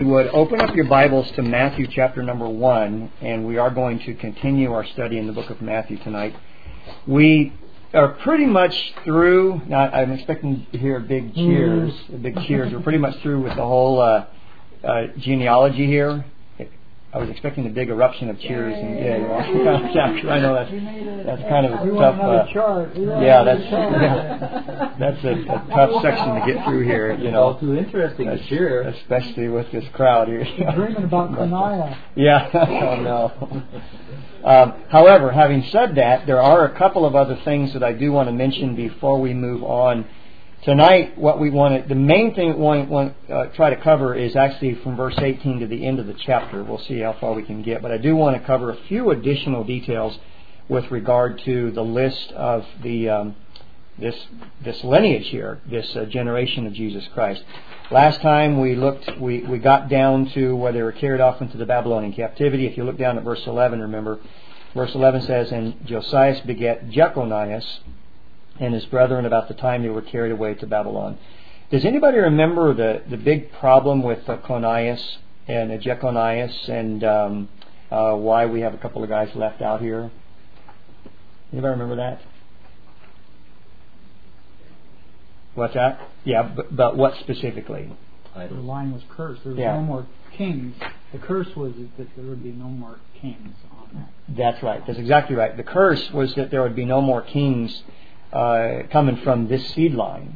You would open up your Bibles to Matthew chapter number 1, and we are going to continue our study in the book of Matthew tonight. We are pretty much through. Now, I'm expecting to hear big cheers. We're pretty much through with the whole genealogy here. I was expecting a big eruption of cheers and I know that's kind of a tough. That's a tough section to get through here. It's all too interesting to cheer, especially with this crowd here. Dreaming about Kanaya. Yeah, oh no. However, having said that, there are a couple of other things that I do want to mention before we move on. Tonight, the main thing we want to try to cover is actually from verse 18 to the end of the chapter. We'll see how far we can get. But I do want to cover a few additional details with regard to the list of the this lineage here, this generation of Jesus Christ. Last time we got down to where they were carried off into the Babylonian captivity. If you look down at verse 11, remember, verse 11 says, "And Josias begat Jeconias and his brethren about the time they were carried away to Babylon." Does anybody remember the big problem with Conias and Jeconias and why we have a couple of guys left out here? Anybody remember that? What's that? Yeah, but what specifically? The line was cursed. There was no more kings. The curse was that there would be no more kings on that. That's right. That's exactly right. The curse was that there would be no more kings coming from this seed line.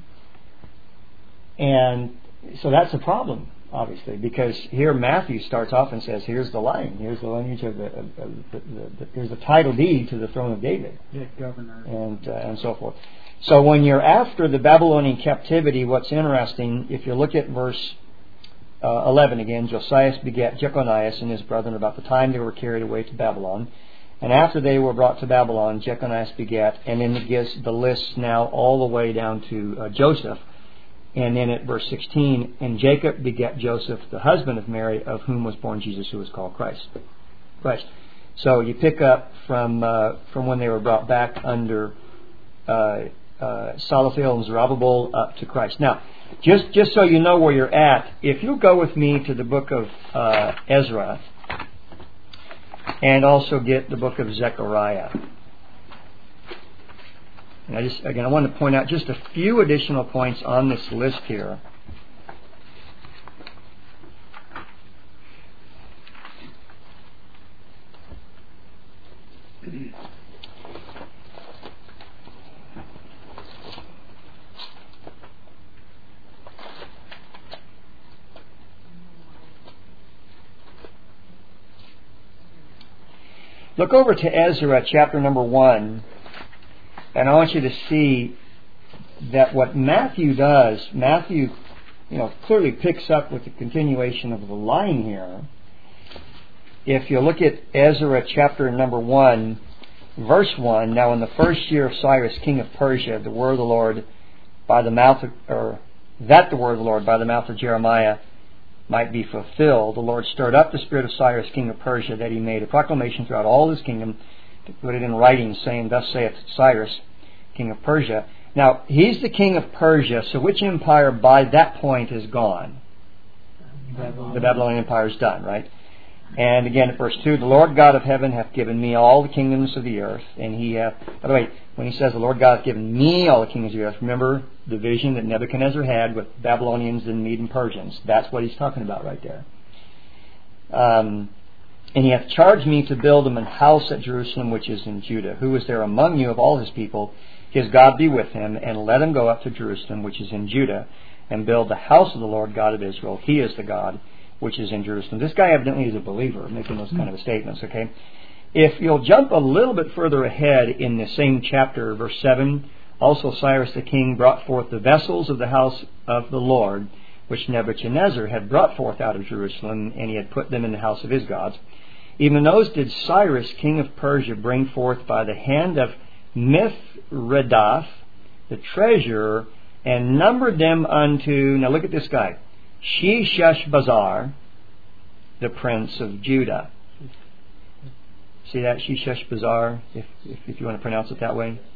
And so that's a problem, obviously, because here Matthew starts off and says, here's the line, here's the lineage of here's the title deed to the throne of David. Yeah, governor. And so forth. So when you're after the Babylonian captivity, what's interesting, if you look at verse 11 again, Josias begat Jeconias and his brethren about the time they were carried away to Babylon. And after they were brought to Babylon, Jeconias begat, and then it gives the list now all the way down to Joseph. And then at verse 16, "And Jacob begat Joseph, the husband of Mary, of whom was born Jesus, who was called Christ." So you pick up from when they were brought back under Salatiel and Zerubbabel up to Christ. Now, just so you know where you're at, if you'll go with me to the book of Ezra, and also get the book of Zechariah. And I want to point out just a few additional points on this list here. Look over to Ezra chapter number 1, and I want you to see that what Matthew does, Matthew clearly picks up with the continuation of the line here. If you look at Ezra chapter number 1, verse 1, "Now in the first year of Cyrus, king of Persia, the word of the Lord by the mouth of Jeremiah might be fulfilled, the Lord stirred up the spirit of Cyrus, king of Persia, that he made a proclamation throughout all his kingdom to put it in writing, saying, Thus saith Cyrus, king of Persia." Now, he's the king of Persia, so which empire by that point is gone? The Babylonian Empire is done, right? And again, at verse 2, "The Lord God of heaven hath given me all the kingdoms of the earth, and he hath..." By the way, when he says the Lord God hath given me all the kingdoms of the earth, remember the vision that Nebuchadnezzar had with Babylonians and Mede and Persians. That's what he's talking about right there. "And he hath charged me to build him an house at Jerusalem, which is in Judah. Who is there among you of all his people? His God be with him, and let him go up to Jerusalem, which is in Judah, and build the house of the Lord God of Israel. He is the God which is in Jerusalem." This guy evidently is a believer, making those kind of statements, okay? If you'll jump a little bit further ahead in the same chapter, verse 7, "Also Cyrus the king brought forth the vessels of the house of the Lord, which Nebuchadnezzar had brought forth out of Jerusalem, and he had put them in the house of his gods. Even those did Cyrus, king of Persia, bring forth by the hand of Mithredath, the treasurer, and numbered them unto," now look at this guy, "Sheshbazzar, the prince of Judah." See that? Sheshbazzar, if you want to pronounce it that way.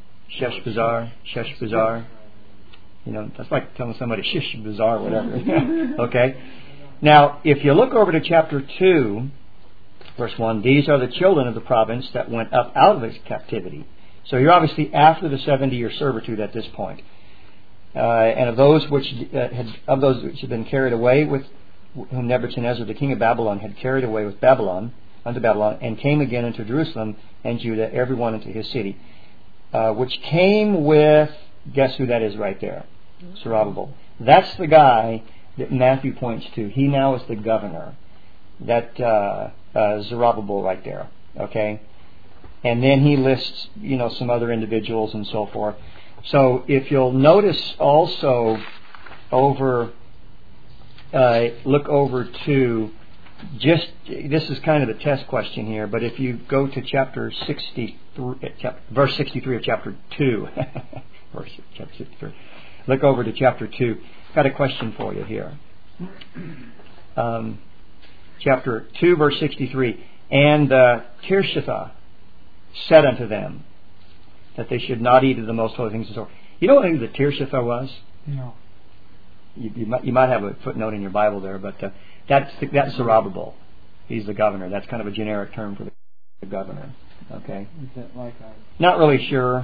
Sheshbazzar. That's like telling somebody shish bazaar, whatever. Okay? Now, if you look over to chapter 2, verse 1, these are the children of the province that went up out of its captivity. So you're obviously after the 70-year servitude at this point. And of those which had been carried away with whom Nebuchadnezzar, the king of Babylon, had carried away with Babylon unto Babylon, and came again into Jerusalem and Judah, every one into his city, which came with, guess who that is right there? Zerubbabel. That's the guy that Matthew points to. He now is the governor. That Zerubbabel right there. Okay, and then he lists some other individuals and so forth. So if you'll notice also look over to this is kind of a test question here, but if you go to chapter 63, verse 63 of chapter 2, chapter 63, look over to chapter 2. Got a question for you here. Chapter 2, verse 63. And Tirshatha said unto them that they should not eat of the most holy things. You know who the Tirshatha was? No. You might have a footnote in your Bible there, but that's Zerubbabel. He's the governor. That's kind of a generic term for the governor. Okay. Is that like Not really sure,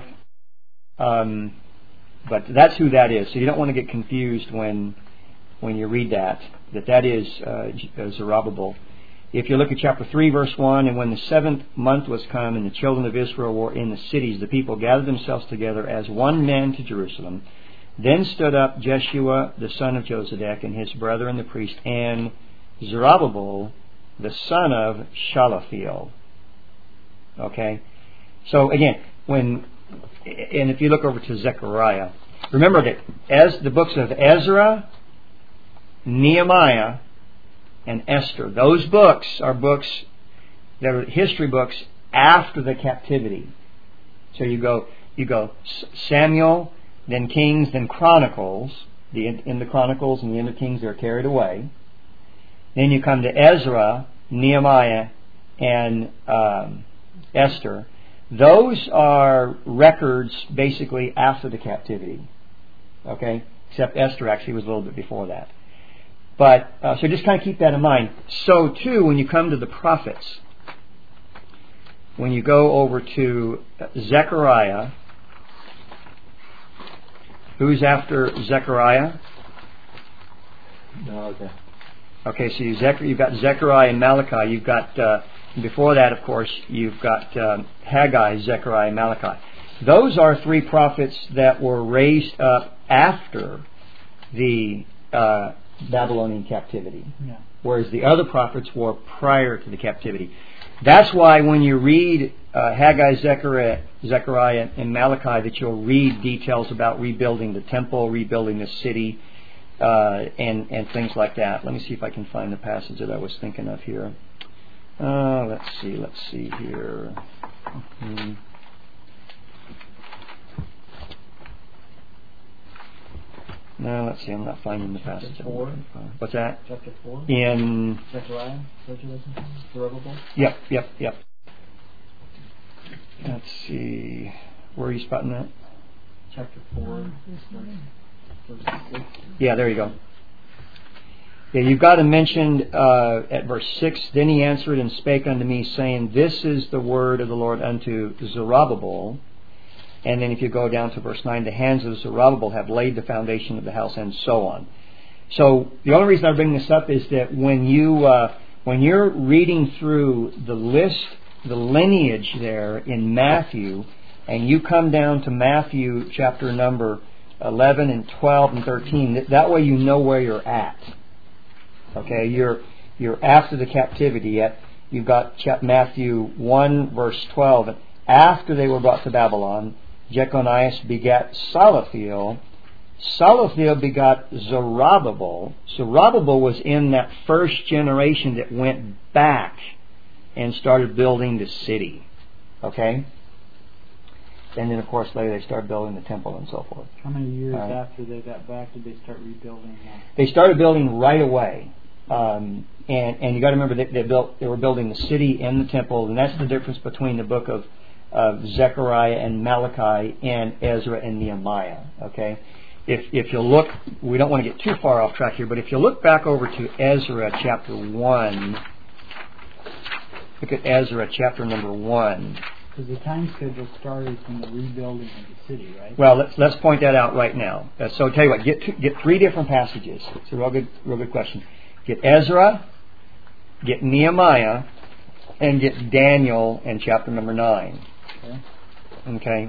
but that's who that is. So you don't want to get confused when you read that is Zerubbabel. If you look at chapter 3, verse 1, and when the 7th month was come, and the children of Israel were in the cities, the people gathered themselves together as one man to Jerusalem. Then stood up Jeshua, the son of Josedek, and his brethren the priest, and Zerubbabel, the son of Shalathiel. Okay? So again, and if you look over to Zechariah, remember that as the books of Ezra, Nehemiah, and Esther, those books are books that are history books after the captivity. So you go Samuel, then Kings, then Chronicles. In the Chronicles and the end of Kings, they're carried away. Then you come to Ezra, Nehemiah, and Esther. Those are records basically after the captivity. Okay? Except Esther actually was a little bit before that. But so just kind of keep that in mind. So too, when you come to the prophets, when you go over to Zechariah, who's after Zechariah? No, okay. Okay, so you've got Zechariah and Malachi. You've got before that, of course, you've got Haggai, Zechariah, and Malachi. Those are three prophets that were raised up after the Babylonian captivity, whereas the other prophets were prior to the captivity. That's why when you read Haggai, Zechariah, and Malachi, that you'll read details about rebuilding the temple, rebuilding the city, and things like that. Let me see if I can find the passage that I was thinking of here. Let's see here. No, let's see. I'm not finding the passage. Chapter 4. What's that? Chapter 4. In Zechariah. Zerubbabel. Yep. Let's see. Where are you spotting that? Chapter 4. Verse 6. Yeah, there you go. Yeah, you've got it mentioned at verse 6. Then he answered and spake unto me, saying, This is the word of the Lord unto Zerubbabel. And then if you go down to verse 9, the hands of Zerubbabel have laid the foundation of the house, and so on. So the only reason I bring this up is that when you're reading through the list, the lineage there in Matthew, and you come down to Matthew chapter number 11 and 12 and 13, that way you know where you're at. Okay, you're after the captivity. Yet you've got Matthew 1 verse 12. After they were brought to Babylon, Jeconias begat Salathiel. Salathiel begot Zerubbabel. Zerubbabel was in that first generation that went back and started building the city. Okay? And then, of course, later they started building the temple and so forth. How many years after they got back did they start rebuilding that? They started building right away. And you got to remember they were building the city and the temple, and that's the difference between the book of Zechariah and Malachi and Ezra and Nehemiah. Okay, if you look, we don't want to get too far off track here, but if you look back over to Ezra chapter 1, look at Ezra chapter number 1. Because the time schedule started from the rebuilding of the city, right? Well, let's point that out right now. So tell you what, get 3 different passages. It's a real good question. Get Ezra, get Nehemiah, and get Daniel in chapter number 9. Okay?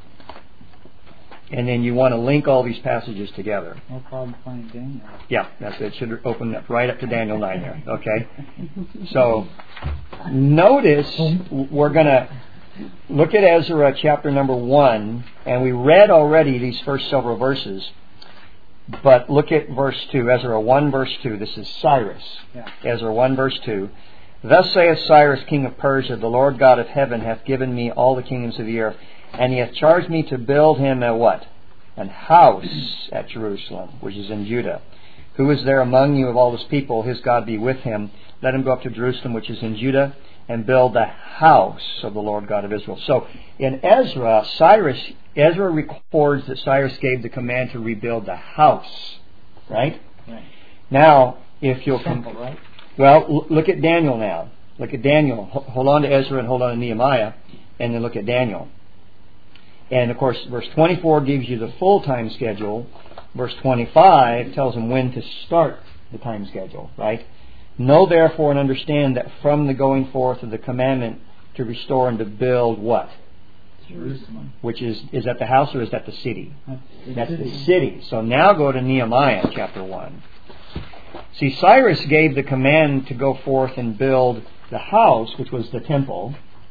And then you want to link all these passages together. No problem finding Daniel. Yeah, that's it. It should open up right up to Daniel 9 there. Okay? So, notice we're going to look at Ezra chapter number 1, and we read already these first several verses. But look at verse 2, Ezra 1 verse 2. This is Cyrus. Yeah. Ezra 1 verse 2. Thus saith Cyrus, king of Persia, the Lord God of heaven hath given me all the kingdoms of the earth, and he hath charged me to build him a what? An house at Jerusalem, which is in Judah. Who is there among you of all this people? His God be with him. Let him go up to Jerusalem, which is in Judah, and build the house of the Lord God of Israel. So in Ezra records that Cyrus gave the command to rebuild the house. Right? Right. Now, if you'll Simple, right? Well, look at Daniel now. Look at Daniel. Hold on to Ezra and hold on to Nehemiah, and then look at Daniel. And of course, verse 24 gives you the full time schedule. Verse 25 tells them when to start the time schedule, right? Know therefore and understand that from the going forth of the commandment to restore and to build what? Jerusalem. Which is that the house or is that the city? That's the city. So now go to Nehemiah chapter 1. See, Cyrus gave the command to go forth and build the house, which was the temple.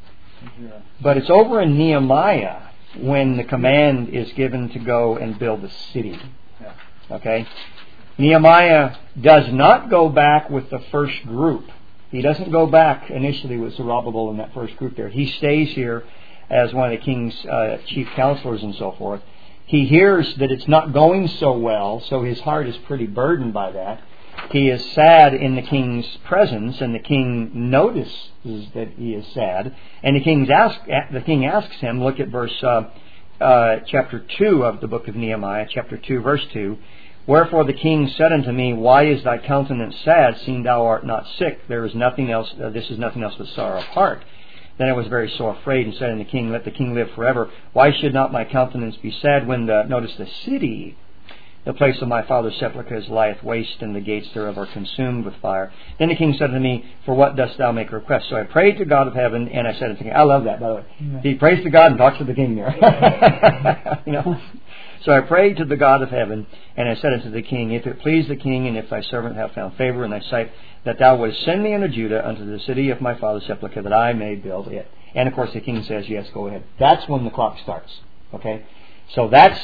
But it's over in Nehemiah when the command is given to go and build the city. Okay? Nehemiah does not go back with the first group. He doesn't go back initially with Zerubbabel in that first group there. He stays here as one of the king's chief counselors and so forth. He hears that it's not going so well, so his heart is pretty burdened by that. He is sad in the king's presence, and the king notices that he is sad. And the king asks him, look at verse chapter 2 of the book of Nehemiah, chapter 2, verse 2. Wherefore the king said unto me, Why is thy countenance sad, seeing thou art not sick? There is nothing else. This is nothing else but sorrow of heart. Then I was very sore afraid, and said unto the king, Let the king live forever. Why should not my countenance be sad when notice the city, the place of my father's sepulchre, lieth waste, and the gates thereof are consumed with fire? Then the king said unto me, For what dost thou make request? So I prayed to God of heaven, and I said unto the king, I love that, by the way. Yeah. He prays to God and talks to the king there. You know. So I prayed to the God of heaven, and I said unto the king, If it please the king, and if thy servant have found favor in thy sight, that thou wouldst send me unto Judah, unto the city of my father's sepulchre, that I may build it. And of course the king says, Yes, go ahead. That's when the clock starts. Okay? So that's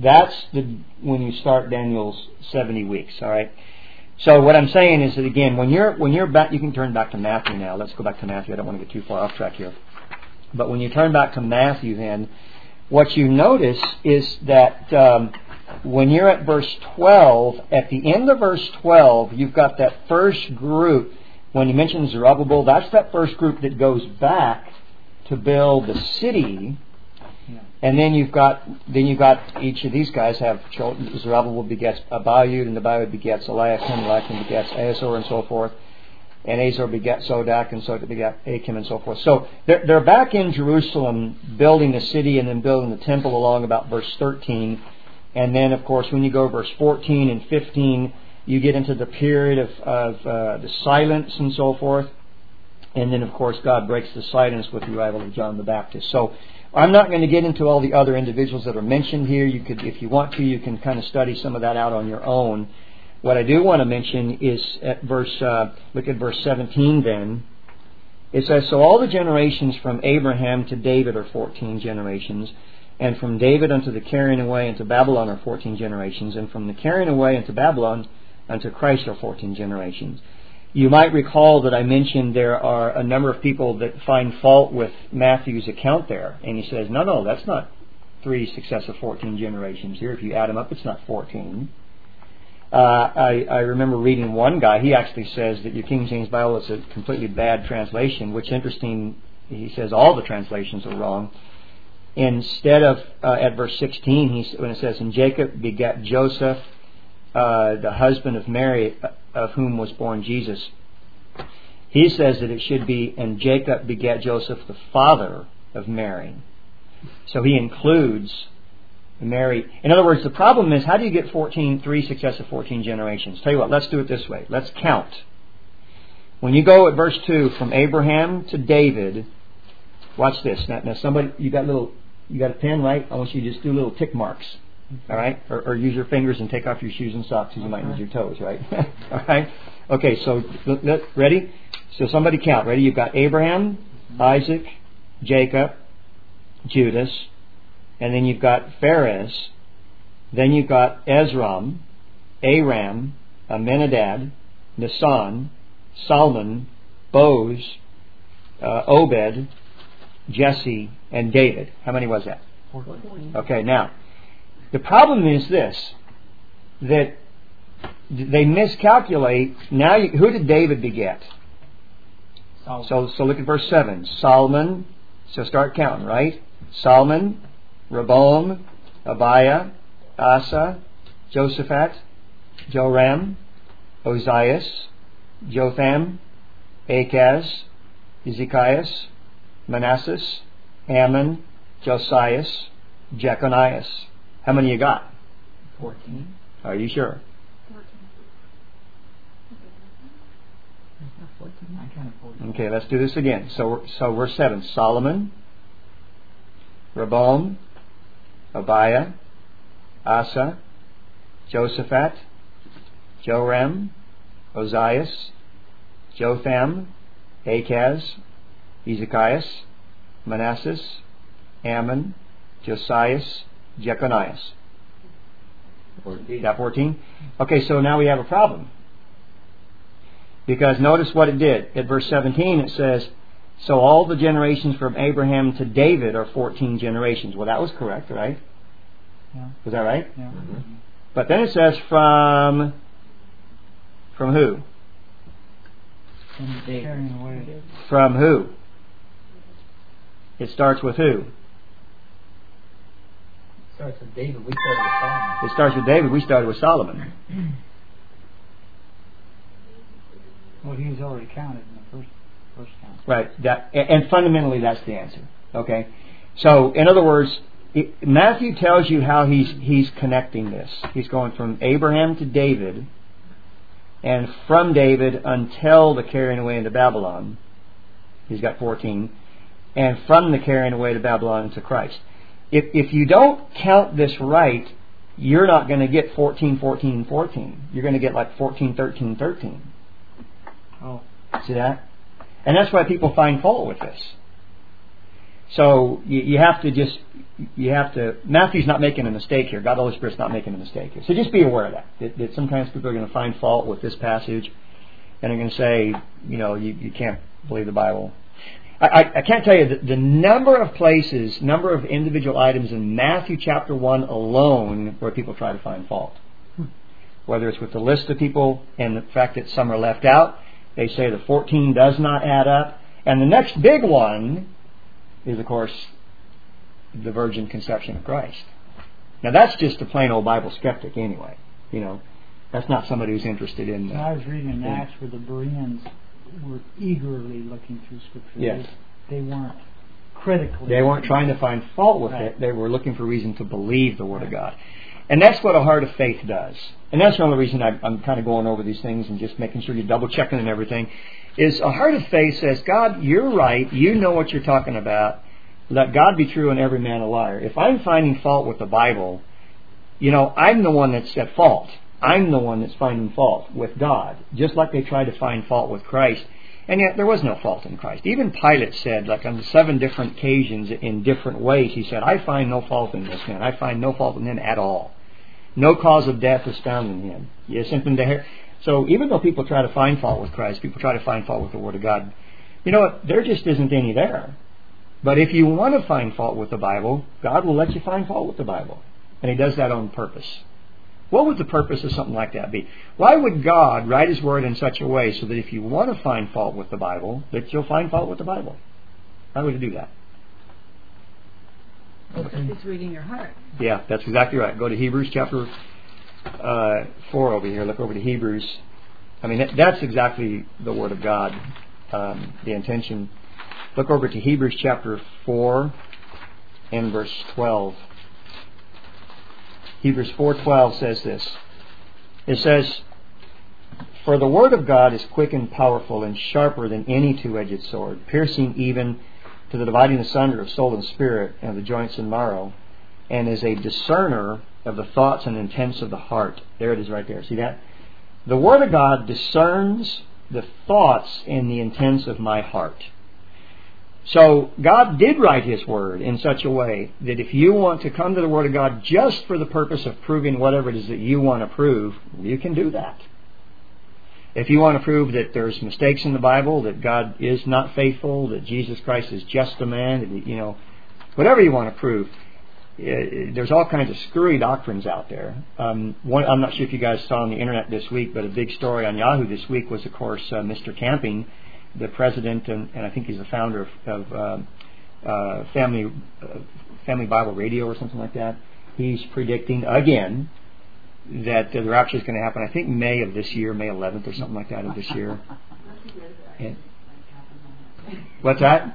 when you start Daniel's 70 weeks. All right. So what I'm saying is that again, when you're back, you can turn back to Matthew now. Let's go back to Matthew. I don't want to get too far off track here. But when you turn back to Matthew, then what you notice is that when you're at verse 12, at the end of verse 12, you've got that first group. When he mentions Zerubbabel, that's that first group that goes back to build the city. And then you've got each of these guys have children. Zerubbabel begets Abiud, and Abiud begets Eliakim, Eliakim begets Azor, and so forth. And Azor begets Sodak, and Sodak begets Achim, and so forth. So they're back in Jerusalem building the city and then building the temple along about verse 13. And then, of course, when you go verse 14 and 15, you get into the period of the silence and so forth. And then, of course, God breaks the silence with the arrival of John the Baptist. So I'm not going to get into all the other individuals that are mentioned here. You could, if you want to, you can kind of study some of that out on your own. What I do want to mention is at look at verse 17 then. It says, So all the generations from Abraham to David are 14 generations, and from David unto the carrying away into Babylon are 14 generations, and from the carrying away into Babylon unto Christ are 14 generations. You might recall that I mentioned there are a number of people that find fault with Matthew's account there. And he says, no, that's not 3 successive 14 generations here. If you add them up, it's not 14. I remember reading one guy, he actually says that your King James Bible is a completely bad translation, which interesting, he says all the translations are wrong. instead of at verse 16, when it says, "And Jacob begat Joseph, the husband of Mary, of whom was born Jesus," he says that it should be, "And Jacob begat Joseph, the father of Mary." So he includes Mary. In other words, the problem is, how do you get 3 successive 14 generations? Tell you what, let's do it this way. Let's count. When you go at verse 2, from Abraham to David, watch this. Now somebody, you got a pen, right? I want you to just do little tick marks. All right? Or use your fingers and take off your shoes and socks, because you might use your toes, right? All right? Okay, so ready? So somebody count. Ready? You've got Abraham, Isaac, Jacob, Judas, and then you've got Phares, then you've got Ezram, Aram, Amminadab, Nisan, Salmon, Boaz, Obed, Jesse, and David. How many was that? 14. Okay, now, the problem is this, that they miscalculate. Now, who did David beget? So look at verse 7. Solomon, so start counting, right? Solomon, Rehoboam, Abiah, Asa, Josaphat, Joram, Ozias, Jotham, Achaz, Ezekias, Manassas, Ammon, Josias, Jeconias. How many you got? 14. Are you sure? 14. I counted 14. Okay, let's do this again. So we're 7. Solomon, Rehoboam, Abiah, Asa, Josaphat, Joram, Ozias, Jotham, Achaz, Ezekias, Manassas, Ammon, Josias, Jeconias. 14. Got 14? Okay, so now we have a problem. Because notice what it did. At verse 17 it says, "So all the generations from Abraham to David are 14 generations." Well, that was correct, right? Yeah. Was that right? Yeah. Mm-hmm. But then it says from who? And carrying away. From who? It starts with who? Starts with David. We started with Solomon. It starts with David. We started with Solomon. Well, he was already counted in the first count. Right. And fundamentally, that's the answer. Okay. So, in other words, Matthew tells you how he's connecting this. He's going from Abraham to David, and from David until the carrying away into Babylon. He's got 14. And from the carrying away to Babylon to Christ. If you don't count this right, you're not going to get 14, 14, 14. You're going to get like 14, 13, 13. Oh. See that? And that's why people find fault with this. So you have to, Matthew's not making a mistake here. God the Holy Spirit's not making a mistake here. So just be aware of that sometimes people are going to find fault with this passage and they're going to say, you can't believe the Bible. I can't tell you the number of places, number of individual items in Matthew chapter 1 alone where people try to find fault. Whether it's with the list of people and the fact that some are left out, they say the 14 does not add up. And the next big one is, of course, the virgin conception of Christ. Now that's just a plain old Bible skeptic anyway. That's not somebody who's interested in... And I was reading in Acts where the Bereans were eagerly looking through Scripture. Yes. They weren't critically... They weren't trying to find fault with it. They were looking for reason to believe the Word of God. And that's what a heart of faith does. And that's the only reason I'm kind of going over these things and just making sure you're double checking and everything, is a heart of faith says, God, you're right. You know what you're talking about. Let God be true and every man a liar. If I'm finding fault with the Bible, I'm the one that's at fault. I'm the one that's finding fault with God, just like they tried to find fault with Christ. And yet there was no fault in Christ. Even Pilate said, like on 7 different occasions in different ways, he said, I find no fault in this man. I find no fault in him at all. No cause of death is found in him. Yes, something to hear. So even though people try to find fault with Christ, people try to find fault with the Word of God, you know what? There just isn't any there. But if you want to find fault with the Bible, God will let you find fault with the Bible. And He does that on purpose. What would the purpose of something like that be? Why would God write His Word in such a way so that if you want to find fault with the Bible, that you'll find fault with the Bible? Why would He do that? It's reading your heart. Yeah, that's exactly right. Go to Hebrews chapter 4 over here. Look over to Hebrews. I mean, that's exactly the Word of God, the intention. Look over to Hebrews chapter 4 and verse 12. Hebrews 4:12 says this. It says, "For the Word of God is quick and powerful and sharper than any two-edged sword, piercing even to the dividing asunder of soul and spirit and of the joints and marrow, and is a discerner of the thoughts and intents of the heart." There it is right there. See that? The Word of God discerns the thoughts and the intents of my heart. So God did write His Word in such a way that if you want to come to the Word of God just for the purpose of proving whatever it is that you want to prove, you can do that. If you want to prove that there's mistakes in the Bible, that God is not faithful, that Jesus Christ is just a man, whatever you want to prove, there's all kinds of screwy doctrines out there. I'm not sure if you guys saw on the internet this week, but a big story on Yahoo this week was, of course, Mr. Camping, the president, and I think he's the founder of Family Bible Radio or something like that. He's predicting again that the rapture is going to happen, I think May of this year, May 11th or something like that of this year. And, what's that?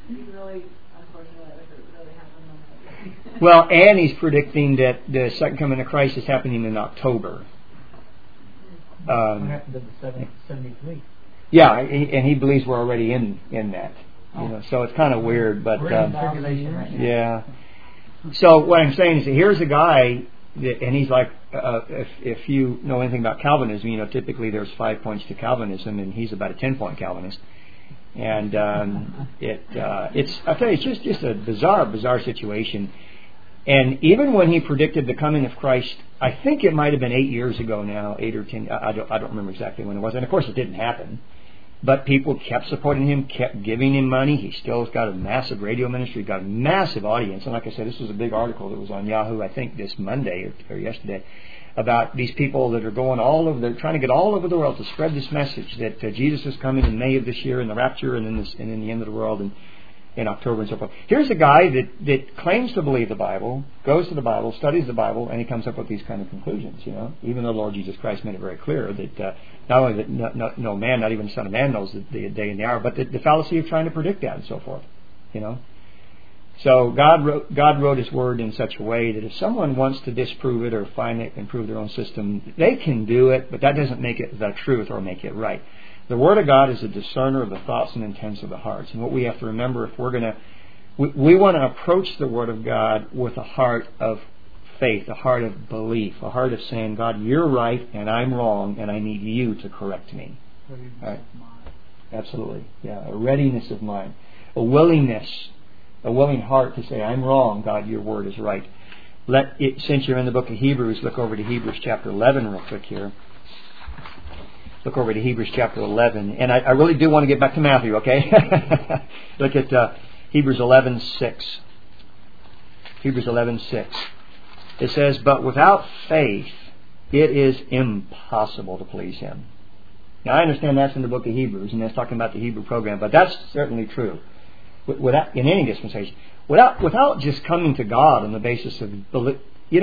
Well, and he's predicting that the second coming of Christ is happening in October. What happened to the 70th week? Yeah, and he believes we're already in that. So it's kind of weird, but we're in tribulation right now. Yeah. So what I'm saying is that here's a guy, and he's like, if you know anything about Calvinism, typically there's 5 points to Calvinism, and he's about a 10-point Calvinist. And it's I tell you, it's just a bizarre situation. And even when he predicted the coming of Christ, I think it might have been 8 years ago now, 8 or 10. I don't remember exactly when it was, and of course it didn't happen. But people kept supporting him, kept giving him money. He still has got a massive radio ministry, got a massive audience. And like I said, this was a big article that was on Yahoo, I think this Monday or yesterday, about these people that are going all over. They're trying to get all over the world to spread this message that Jesus is coming in May of this year, and the rapture, and in the end of the world, and in October and so forth. Here's a guy that claims to believe the Bible, goes to the Bible, studies the Bible, and he comes up with these kind of conclusions. Even though the Lord Jesus Christ made it very clear that not only that no man, not even the Son of Man, knows the day and the hour, but the fallacy of trying to predict that and so forth. So God wrote His Word in such a way that if someone wants to disprove it or find it and prove their own system, they can do it, but that doesn't make it the truth or make it right. The Word of God is a discerner of the thoughts and intents of the hearts. And what we have to remember, if we're going to, we want to approach the Word of God with a heart of faith, a heart of belief, a heart of saying, God, you're right and I'm wrong and I need you to correct me. Right? Absolutely. Yeah, a readiness of mind, a willingness, a willing heart to say, I'm wrong, God, your Word is right. Since you're in the book of Hebrews, look over to Hebrews chapter 11 real quick here. Look over to Hebrews chapter 11. And I really do want to get back to Matthew, okay? Look at Hebrews 11:6. Hebrews 11:6. It says, "But without faith, it is impossible to please Him." Now, I understand that's in the book of Hebrews, and that's talking about the Hebrew program, but that's certainly true. Without, in any dispensation. Without just coming to God on the basis of belief.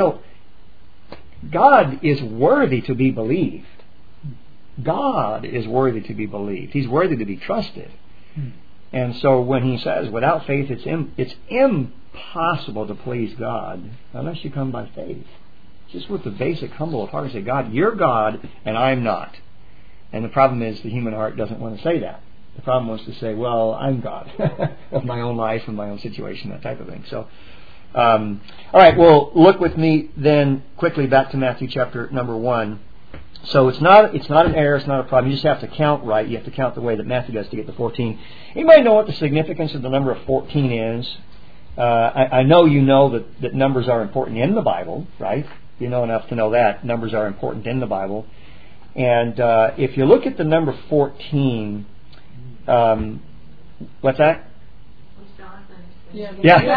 God is worthy to be believed. God is worthy to be believed. He's worthy to be trusted. And so when He says, without faith, it's impossible to please God unless you come by faith. Just with the basic humble of heart and say, God, you're God and I'm not. And the problem is the human heart doesn't want to say that. The problem was to say, well, I'm God of my own life and my own situation, that type of thing. So, all right, well, look with me then quickly back to Matthew chapter number 1. So it's not an error, it's not a problem. You just have to count right. You have to count the way that Matthew does to get to 14. Anybody know what the significance of the number of 14 is? I know you know that numbers are important in the Bible, right? You know enough to know that. Numbers are important in the Bible. And if you look at the number 14, what's that? Yeah.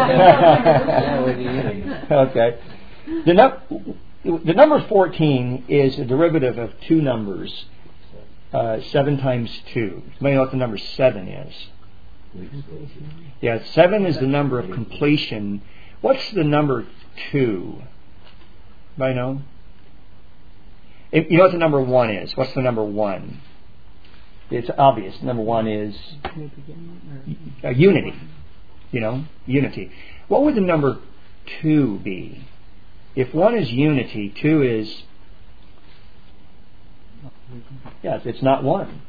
Okay. The number 14 is a derivative of two numbers, 7 times 2. Somebody know what the number 7 is? Yeah, 7 is the number of completion, What's the number 2? Anybody know? You know what the number 1 is? What's the number 1? It's obvious. Number 1 is unity. Unity. What would the number 2 be? If 1 is unity, 2 is... Yes, it's not 1.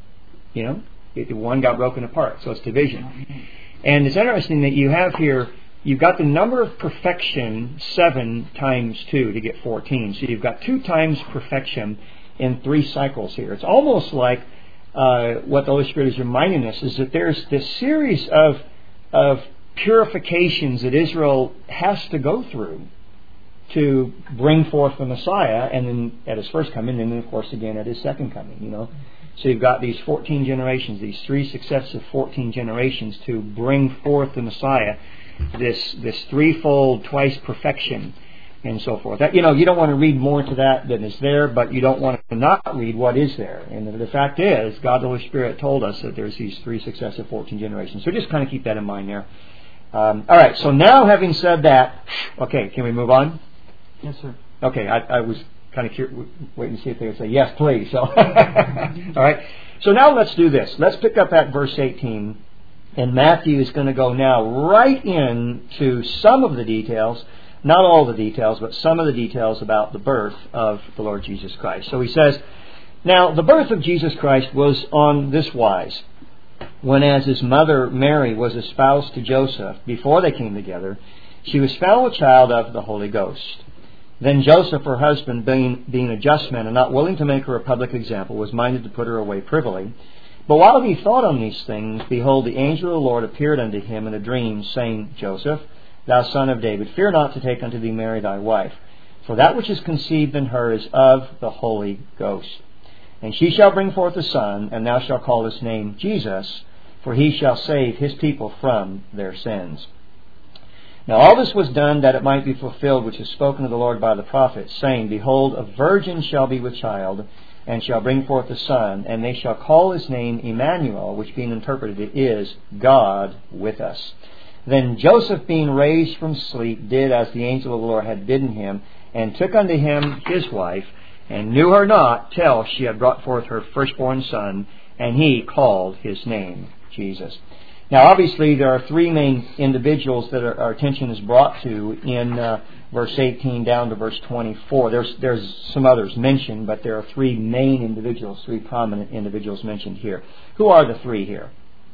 1 got broken apart, so it's division. And it's interesting that you have here, you've got the number of perfection, 7 times 2 to get 14. So you've got 2 times perfection in 3 cycles here. It's almost like what the Holy Spirit is reminding us is that there's this series of purifications that Israel has to go through to bring forth the Messiah, and then at His first coming, and then of course again at His second coming. So you've got these 14 generations, these 3 successive 14 generations to bring forth the Messiah, this threefold, twice perfection, and so forth. That, you don't want to read more into that than is there, but you don't want to not read what is there. And the fact is, God the Holy Spirit told us that there's these 3 successive 14 generations. So just kind of keep that in mind there. All right, so now having said that, okay, can we move on? Yes, sir. Okay, I was kind of waiting to see if they would say, yes, please. So, all right. So now let's do this. Let's pick up at verse 18. And Matthew is going to go now right into some of the details, not all the details, but some of the details about the birth of the Lord Jesus Christ. So he says, now the birth of Jesus Christ was on this wise. When as his mother Mary was espoused to Joseph, before they came together, she was found with child of the Holy Ghost. Then Joseph, her husband, being a just man and not willing to make her a public example, was minded to put her away privily. But while he thought on these things, behold, the angel of the Lord appeared unto him in a dream, saying, Joseph, thou son of David, fear not to take unto thee Mary thy wife, for that which is conceived in her is of the Holy Ghost. And she shall bring forth a son, and thou shalt call his name Jesus, for he shall save his people from their sins. Now all this was done that it might be fulfilled which is spoken of the Lord by the prophet, saying, Behold, a virgin shall be with child, and shall bring forth a son, and they shall call his name Emmanuel, which being interpreted is God with us. Then Joseph, being raised from sleep, did as the angel of the Lord had bidden him, and took unto him his wife, and knew her not till she had brought forth her firstborn son, and he called his name Jesus. Now, obviously, there are 3 main individuals that our attention is brought to in verse 18 down to verse 24. There's some others mentioned, but there are 3 main individuals, 3 prominent individuals mentioned here. Who are the 3 here?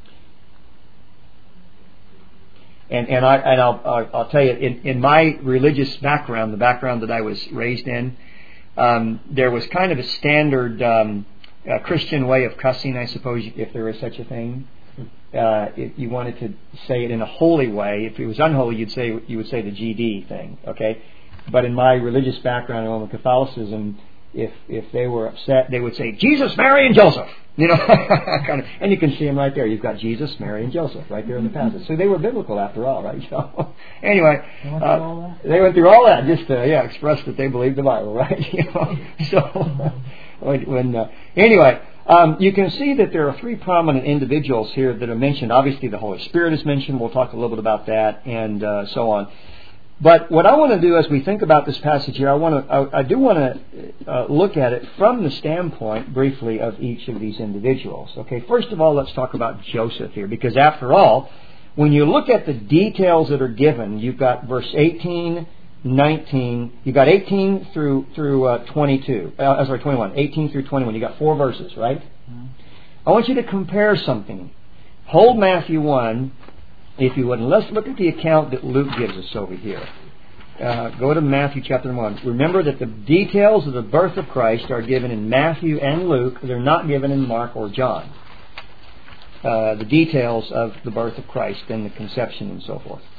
And I'll tell you, in my religious background, the background that I was raised in, there was kind of a standard Christian way of cussing, I suppose, if there is such a thing. If you wanted to say it in a holy way, if it was unholy, you would say the GD thing, okay? But in my religious background in Roman Catholicism, if they were upset, they would say Jesus, Mary, and Joseph. Kind of, and you can see them right there. You've got Jesus, Mary, and Joseph right there in the passage. So they were biblical after all, right? So anyway, they went through all that just to express that they believed the Bible, right? So anyway. You can see that there are 3 prominent individuals here that are mentioned. Obviously, the Holy Spirit is mentioned. We'll talk a little bit about that, and so on. But what I want to do as we think about this passage here, I do want to look at it from the standpoint, briefly, of each of these individuals. Okay, first of all, let's talk about Joseph here, because after all, when you look at the details that are given, you've got verse 18, 19, you've got 18 through 22. 21. 18 through 21. You've got 4 verses, right? I want you to compare something. Hold Matthew 1, if you would, and let's look at the account that Luke gives us over here. Go to Matthew chapter 1. Remember that the details of the birth of Christ are given in Matthew and Luke. They're not given in Mark or John. The details of the birth of Christ and the conception and so forth.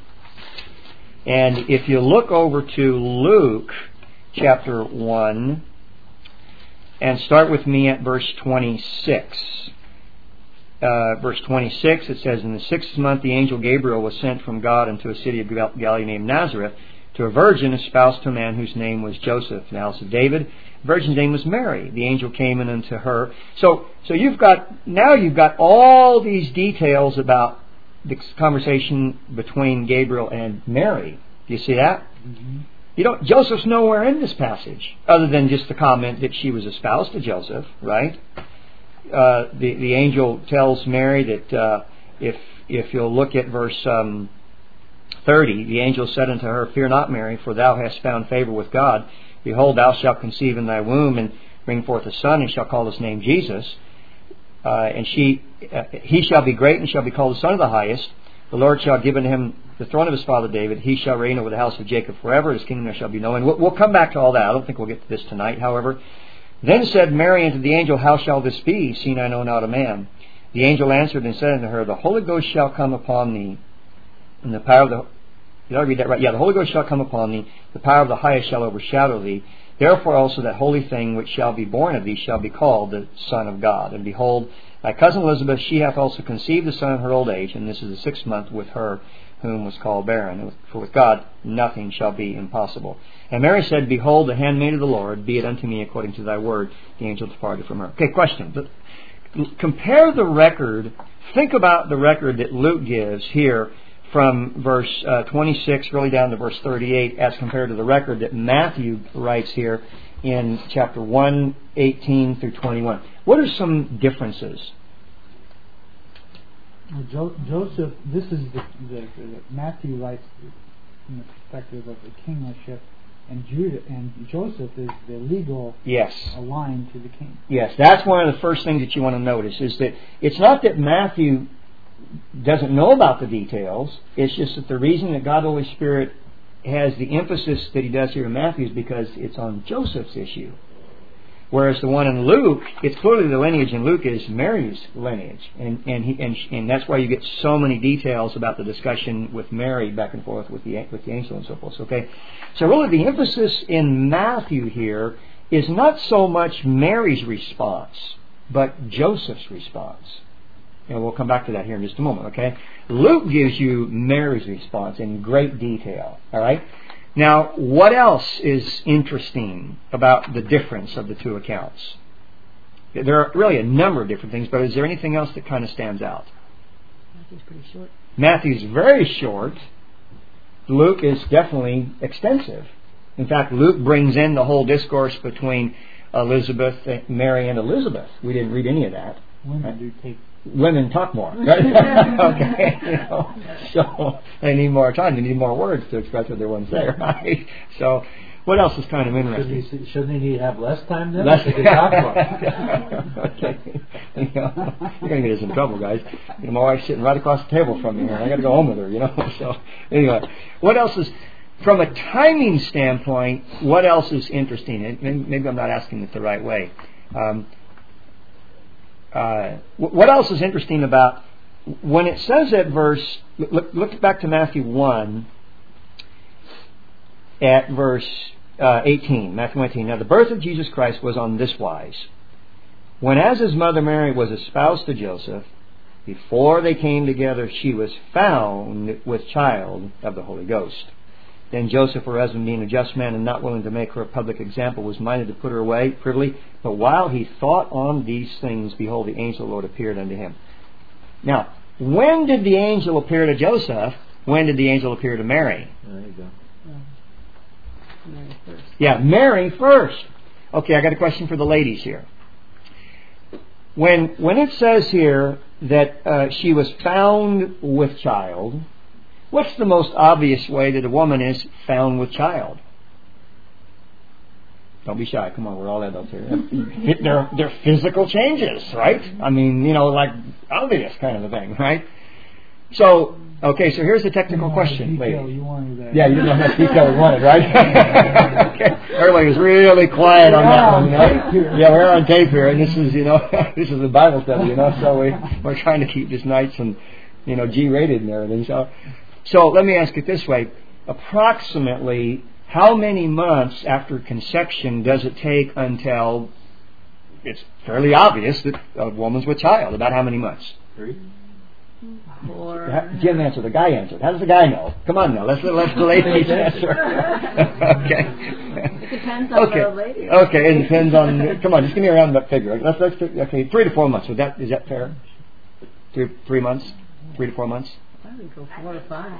And if you look over to Luke chapter 1 and start with me at verse 26. Verse 26, it says, In the 6th month the angel Gabriel was sent from God into a city of Galilee named Nazareth to a virgin espoused to a man whose name was Joseph, the house of David. The virgin's name was Mary. The angel came in unto her. So you've got all these details about the conversation between Gabriel and Mary. Do you see that? Mm-hmm. Joseph's nowhere in this passage, other than just the comment that she was espoused to Joseph, right? The angel tells Mary that if you'll look at verse 30, the angel said unto her, Fear not, Mary, for thou hast found favor with God. Behold, thou shalt conceive in thy womb and bring forth a son, and shall call his name Jesus. And he shall be great and shall be called the Son of the Highest. The Lord shall give unto him the throne of his father David. He shall reign over the house of Jacob forever. His kingdom there shall be no end. We'll come back to all that. I don't think we'll get to this tonight. However, then said Mary unto the angel, How shall this be, seeing I know not a man? The angel answered and said unto her, The Holy Ghost shall come upon thee, and the power of the... Did I read that right? Yeah, the Holy Ghost shall come upon thee, the power of the highest shall overshadow thee. Therefore also that holy thing which shall be born of thee shall be called the Son of God. And behold, thy cousin Elizabeth, she hath also conceived a son in her old age, and this is the 6th month with her whom was called barren. For with God nothing shall be impossible. And Mary said, Behold, the handmaid of the Lord, be it unto me according to thy word. The angel departed from her. Okay, question. Compare the record. Think about the record that Luke gives here from verse 26 really down to verse 38 as compared to the record that Matthew writes here in chapter 1, 18 through 21. What are some differences? Well, Joseph, this is the Matthew writes from the perspective of the kingship, and Joseph is the legal line to the king. Yes, that's one of the first things that you want to notice, is that it's not that Matthew doesn't know about the details. It's just that the reason that God the Holy Spirit has the emphasis that he does here in Matthew is because it's on Joseph's issue. Whereas the one in Luke, it's clearly the lineage in Luke is Mary's lineage. And that's why you get so many details about the discussion with Mary back and forth with the angel and so forth. Okay? So really the emphasis in Matthew here is not so much Mary's response, but Joseph's response. And we'll come back to that here in just a moment, okay? Luke gives you Mary's response in great detail, all right? Now, what else is interesting about the difference of the two accounts? There are really a number of different things, but is there anything else that kind of stands out? Matthew's pretty short. Matthew's very short. Luke is definitely extensive. In fact, Luke brings in the whole discourse between Mary and Elizabeth. We didn't read any of that. Women talk more, right? Okay, so they need more time. They need more words to express what they want to say, right? So, what else is kind of interesting? Shouldn't he have less time then? Less they could talk more. Okay, you're going to get us in trouble, guys. My wife's sitting right across the table from me here. I got to go home with her, So, anyway, what else is? From a timing standpoint, what else is interesting? And maybe I'm not asking it the right way. What else is interesting about when it says that verse? Look back to Matthew 1 at verse 18. Matthew 18. Now the birth of Jesus Christ was on this wise: when as his mother Mary was espoused to Joseph, before they came together, she was found with child of the Holy Ghost. Then Joseph, her husband, being a just man and not willing to make her a public example, was minded to put her away privily. But while he thought on these things, behold, the angel of the Lord appeared unto him. Now, when did the angel appear to Joseph? When did the angel appear to Mary? There you go. Mary first. Yeah, Mary first. Okay, I got a question for the ladies here. When it says here that she was found with child, what's the most obvious way that a woman is found with child? Don't be shy. Come on, we're all adults here. They're physical changes, right? I mean, like obvious kind of a thing, right? So, okay, so here's the technical question. You wanted that. Yeah, you didn't know how much detail we wanted, right? Okay. Everybody was really quiet on that one, Yeah, we're on tape here, and this is, this is a Bible study, so we're trying to keep this nice and, G-rated and everything. So let me ask it this way. Approximately how many months after conception does it take until it's fairly obvious that a woman's with child? About how many months? 3. 4. Jim answered. The guy answered. How does the guy know? Come on now. Let's the ladies answer. Okay. It depends on the lady. Okay, it depends on. Come on, just give me a roundabout figure. Let's okay, 3 to 4 months. Is that fair? 3 months? 3 to 4 months? I would go 4 or 5.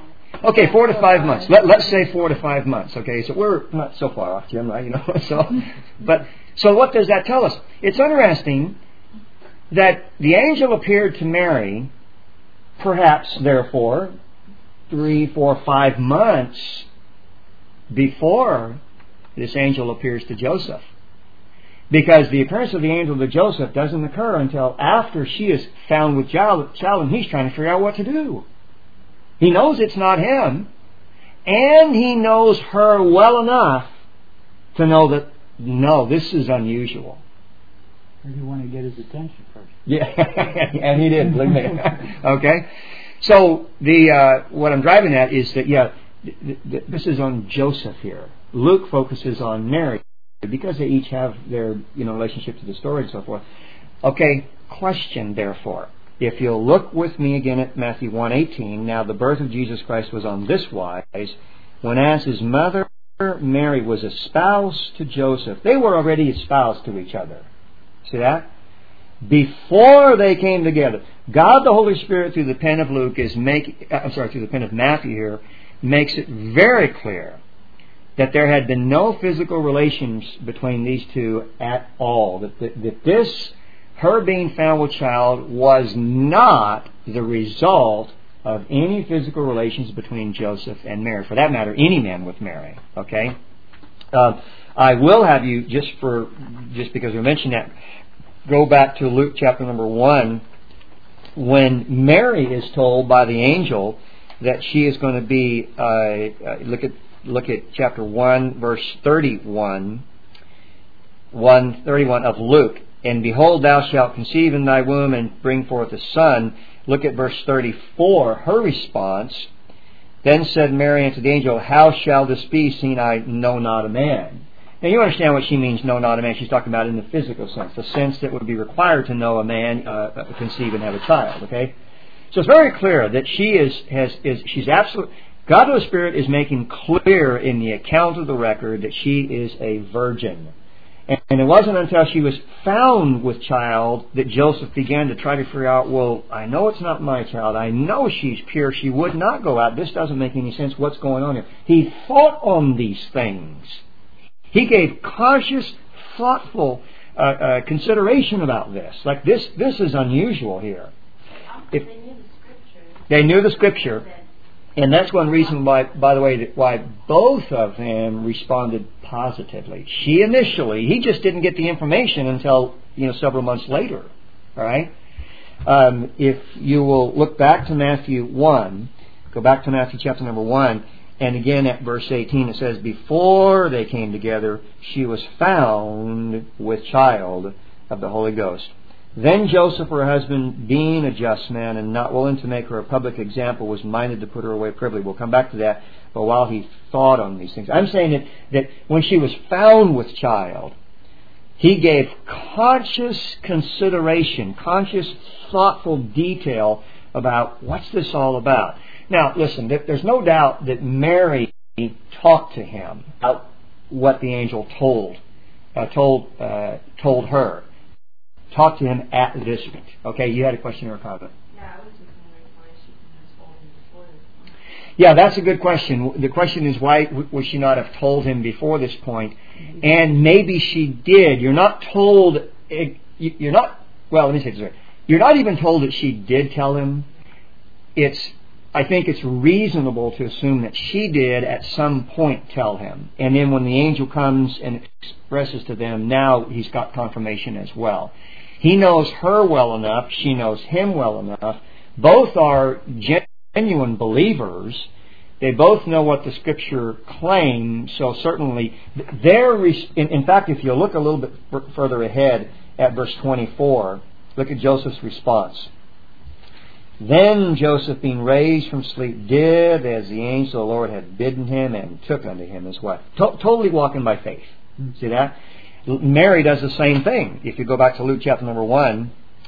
Okay, 4 to 5 months. Let's say 4 to 5 months. Okay, so we're not so far off, Jim, right? So what does that tell us? It's interesting that the angel appeared to Mary, perhaps, therefore, 3, 4, 5 months before this angel appears to Joseph. Because the appearance of the angel to Joseph doesn't occur until after she is found with child, and he's trying to figure out what to do. He knows it's not him, and he knows her well enough to know that, no, this is unusual. Or you want to get his attention first. Yeah, and he did, believe me. Okay? So, what I'm driving at is that, this is on Joseph here. Luke focuses on Mary, because they each have their relationship to the story and so forth. Okay, question therefore. If you'll look with me again at Matthew 1:18, now the birth of Jesus Christ was on this wise, when as his mother Mary was espoused to Joseph. They were already espoused to each other. See that? Before they came together. God the Holy Spirit through the pen of through the pen of Matthew here, makes it very clear that there had been no physical relations between these two at all. That this, her being found with child, was not the result of any physical relations between Joseph and Mary. For that matter, any man with Mary. Okay? I will have you, just because we mentioned that, go back to Luke chapter number 1, when Mary is told by the angel that she is going to be, look at chapter 1, verse 31, 1:31 of Luke. And behold, thou shalt conceive in thy womb and bring forth a son. Look at verse 34, her response. Then said Mary unto the angel, how shall this be, seeing I know not a man? Now you understand what she means, know not a man. She's talking about in the physical sense, the sense that would be required to know a man, conceive and have a child. Okay, so it's very clear that she's absolute. God the Spirit is making clear in the account of the record that she is a virgin. And it wasn't until she was found with child that Joseph began to try to figure out, well, I know it's not my child. I know she's pure. She would not go out. This doesn't make any sense. What's going on here? He thought on these things. He gave conscious, thoughtful consideration about this. Like this is unusual here. They knew the Scripture. And that's one reason why, by the way, why both of them responded positively. She initially, he just didn't get the information until, several months later. All right? If you will look back to Matthew 1, go back to Matthew chapter number 1, and again at verse 18 it says, before they came together, she was found with child of the Holy Ghost. Then Joseph, her husband, being a just man and not willing to make her a public example, was minded to put her away privily. We'll come back to that. But while he thought on these things, I'm saying that when she was found with child, he gave conscious consideration, conscious, thoughtful detail about what's this all about. Now, listen, there's no doubt that Mary talked to him about what the angel told her. Talk to him at this point. Okay, you had a question or a comment? Yeah, I was just wondering why she couldn't have told him before this point. Yeah, that's a good question. The question is, why would she not have told him before this point? And maybe she did. You're not told. You're not. Well, let me say this right. You're not even told that she did tell him. I think it's reasonable to assume that she did at some point tell him. And then when the angel comes and expresses to them, now he's got confirmation as well. He knows her well enough. She knows him well enough. Both are genuine believers. They both know what the Scripture claims. So certainly, in fact, if you look a little bit further ahead at verse 24, look at Joseph's response. Then Joseph, being raised from sleep, did as the angel of the Lord had bidden him, and took unto him his wife. Totally walking by faith. See that? Mary does the same thing. If you go back to Luke chapter number 1,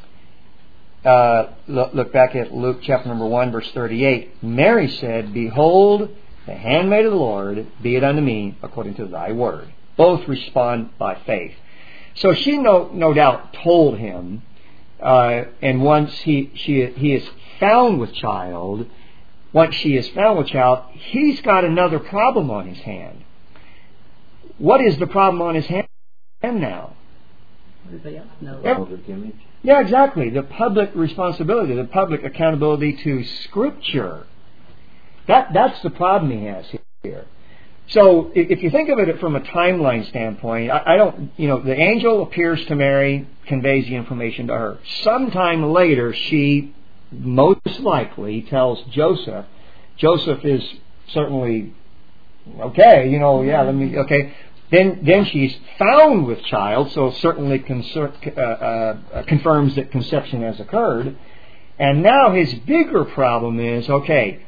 look back at Luke chapter number 1, verse 38. Mary said, behold, the handmaid of the Lord, be it unto me according to thy word. Both respond by faith. So she no doubt told him, and once he is found with child, once she is found with child, he's got another problem on his hand. What is the problem on his hand now? Everybody else knows. Public image. Yeah, exactly. The public responsibility, the public accountability to Scripture. That's the problem he has here. So if you think of it from a timeline standpoint, I don't, the angel appears to Mary, conveys the information to her. Sometime later, she most likely tells Joseph. Joseph is certainly, okay, okay. Then she's found with child, so certainly confirms that conception has occurred. And now his bigger problem is, okay,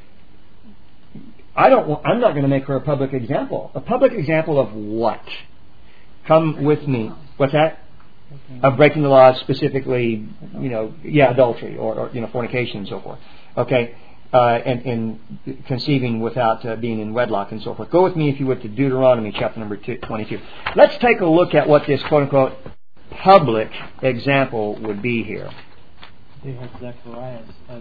I'm not going to make her a public example. A public example of what? Come with me. What's that? Of breaking the law, specifically, adultery or fornication and so forth. Okay, and conceiving without being in wedlock and so forth. Go with me, if you would, to Deuteronomy chapter number 22. Let's take a look at what this quote unquote public example would be here. They had Zacharias as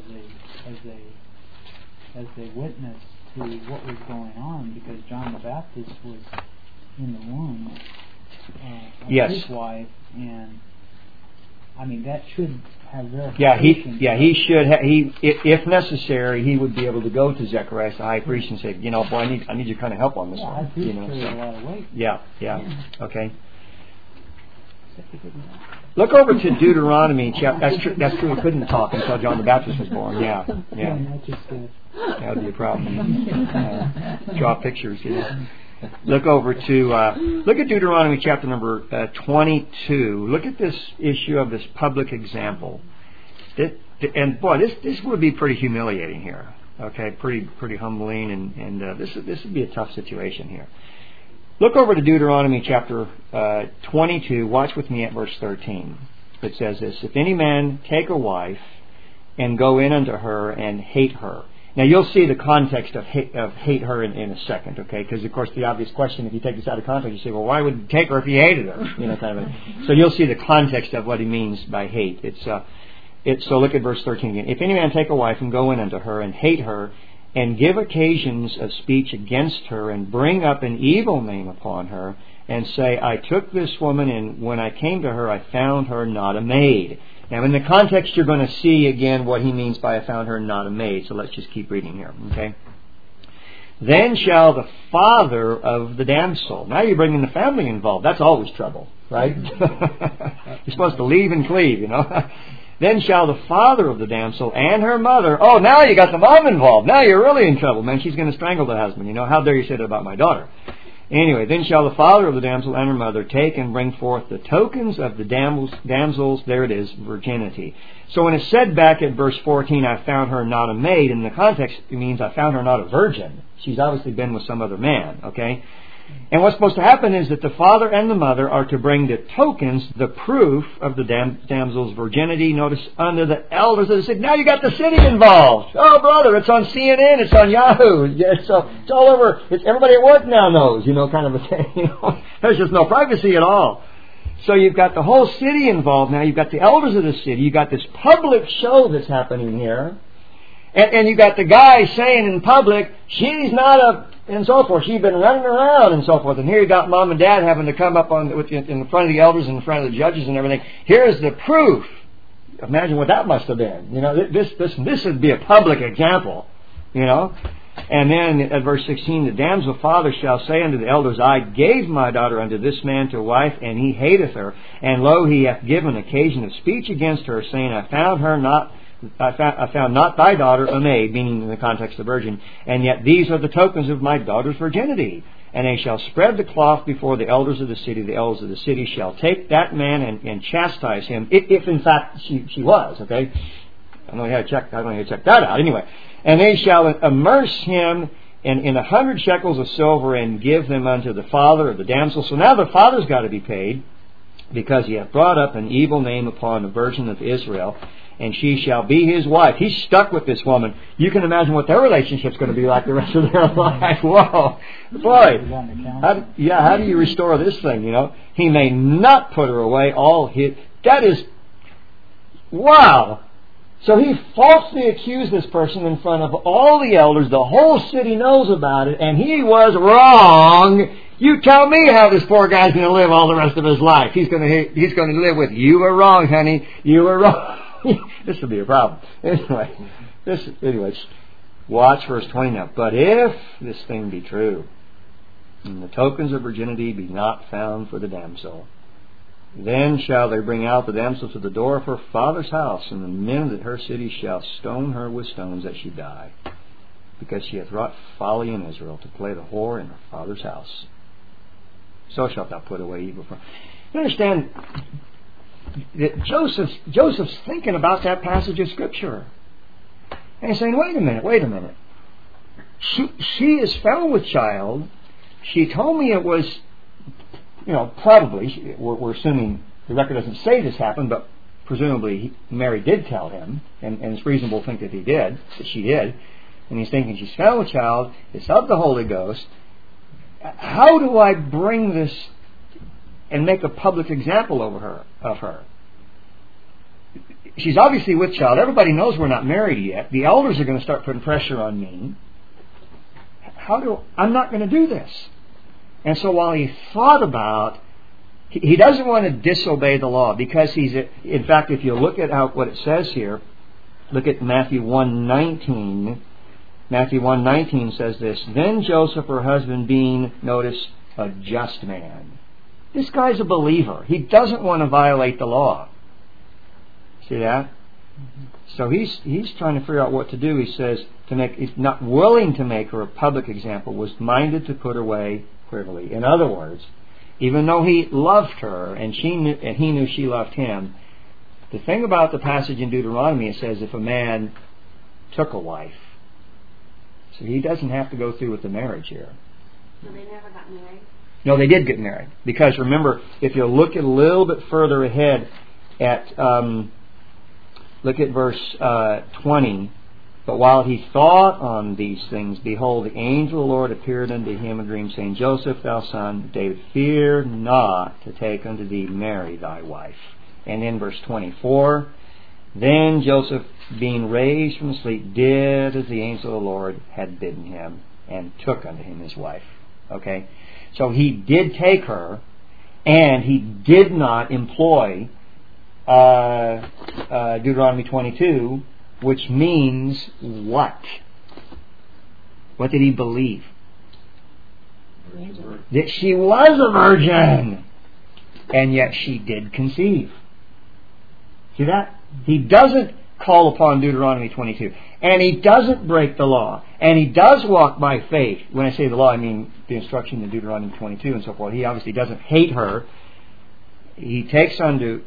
a witness to what was going on, because John the Baptist was in the womb of his wife, and that should have verification. He should. If necessary, he would be able to go to Zacharias, the high priest, and say, boy, I need your kind of help on this one. High priest carried a lot of weight. Yeah. Okay. Look over to Deuteronomy chapter. That's true. He couldn't talk until John the Baptist was born. Yeah. That would be a problem. Draw pictures. Look over to look at Deuteronomy chapter number 22. Look at this issue of this public example. And boy, this would be pretty humiliating here. Okay, pretty humbling, and this would be a tough situation here. Look over to Deuteronomy chapter 22. Watch with me at verse 13. It says this: If any man take a wife and go in unto her and hate her. Now you'll see the context of hate her in a second, okay? Because of course the obvious question, if you take this out of context, you say, well, why would he take her if he hated her? Kind of. So you'll see the context of what he means by hate. So look at verse 13 again. If any man take a wife and go in unto her and hate her, and give occasions of speech against her, and bring up an evil name upon her, and say, I took this woman, and when I came to her, I found her not a maid. Now, in the context, you're going to see again what he means by I found her not a maid. So let's just keep reading here, okay? Then shall the father of the damsel. Now you're bringing the family involved. That's always trouble, right? You're supposed to leave and cleave, Then shall the father of the damsel and her mother. Oh, now you got the mom involved. Now you're really in trouble, man. She's going to strangle the husband. How dare you say that about my daughter? Anyway, then shall the father of the damsel and her mother take and bring forth the tokens of the damsel's, there it is, virginity. So when it's said back at verse 14, I found her not a maid, in the context it means I found her not a virgin. She's obviously been with some other man, okay? And what's supposed to happen is that the father and the mother are to bring the tokens, the proof of the damsel's virginity, notice, unto the elders of the city. Now you got the city involved. Oh, brother, it's on CNN, it's on Yahoo. It's all over. Everybody at work now knows, kind of a thing. There's just no privacy at all. So you've got the whole city involved now. You've got the elders of the city. You've got this public show that's happening here. And you got the guy saying in public, she's not and so forth. She's been running around and so forth. And here you got mom and dad having to come up in front of the elders and in front of the judges and everything. Here's the proof. Imagine what that must have been. This would be a public example. And then at verse 16, the damsel father shall say unto the elders, I gave my daughter unto this man to wife, and he hateth her. And lo, he hath given occasion of speech against her, saying, I found not thy daughter a maid, meaning in the context of virgin, and yet these are the tokens of my daughter's virginity. And they shall spread the cloth before the elders of the city. The elders of the city shall take that man and chastise him, if in fact she was, okay? I don't know how to check that out. Anyway, and they shall immerse him in 100 shekels of silver and give them unto the father of the damsel. So now the father's got to be paid, because he hath brought up an evil name upon the virgin of Israel, and she shall be his wife. He's stuck with this woman. You can imagine what their relationship's going to be like the rest of their life. Whoa. Boy. How do you restore this thing, He may not put her away. That is, wow. So he falsely accused this person in front of all the elders. The whole city knows about it, and he was wrong. You tell me how this poor guy's going to live all the rest of his life. He's going to live with, you were wrong, honey. You were wrong. This will be a problem. Anyways, watch verse 20 now. But if this thing be true, and the tokens of virginity be not found for the damsel, then shall they bring out the damsel to the door of her father's house, and the men of her city shall stone her with stones that she die, because she hath wrought folly in Israel to play the whore in her father's house. So shalt thou put away evil from. You understand that Joseph's thinking about that passage of Scripture. And he's saying, wait a minute. She is found with child. She told me it was, probably, we're assuming the record doesn't say this happened, but presumably Mary did tell him, and it's reasonable to think that she did. And he's thinking, she's found with child, it's of the Holy Ghost. How do I bring this and make a public example of her? She's obviously with child. Everybody knows we're not married yet. The elders are going to start putting pressure on me. I'm not going to do this. And so while he thought about, he doesn't want to disobey the law, because in fact, if you look at what it says here, look at Matthew 1:19. Matthew 1:19 says this, then Joseph, her husband, being, notice, a just man. This guy's a believer. He doesn't want to violate the law. See that? So he's trying to figure out what to do. He says, he's not willing to make her a public example, was minded to put her away privily. In other words, even though he loved her and he knew she loved him, the thing about the passage in Deuteronomy, it says if a man took a wife, so he doesn't have to go through with the marriage here. So they never got married? No, they did get married. Because remember, if you look a little bit further ahead at, look at verse 20. But while he thought on these things, behold, the angel of the Lord appeared unto him in a dream, saying, Joseph, thou son of David, fear not to take unto thee Mary thy wife. And in verse 24, then Joseph, being raised from sleep, did as the angel of the Lord had bidden him, and took unto him his wife. Okay? So he did take her, and he did not employ Deuteronomy 22, which means what? What did he believe? That she was a virgin, and yet she did conceive. See that? He doesn't call upon Deuteronomy 22, and he doesn't break the law, and he does walk by faith. When I say the law, I mean the instruction in Deuteronomy 22 and so forth. He obviously doesn't hate her. He takes unto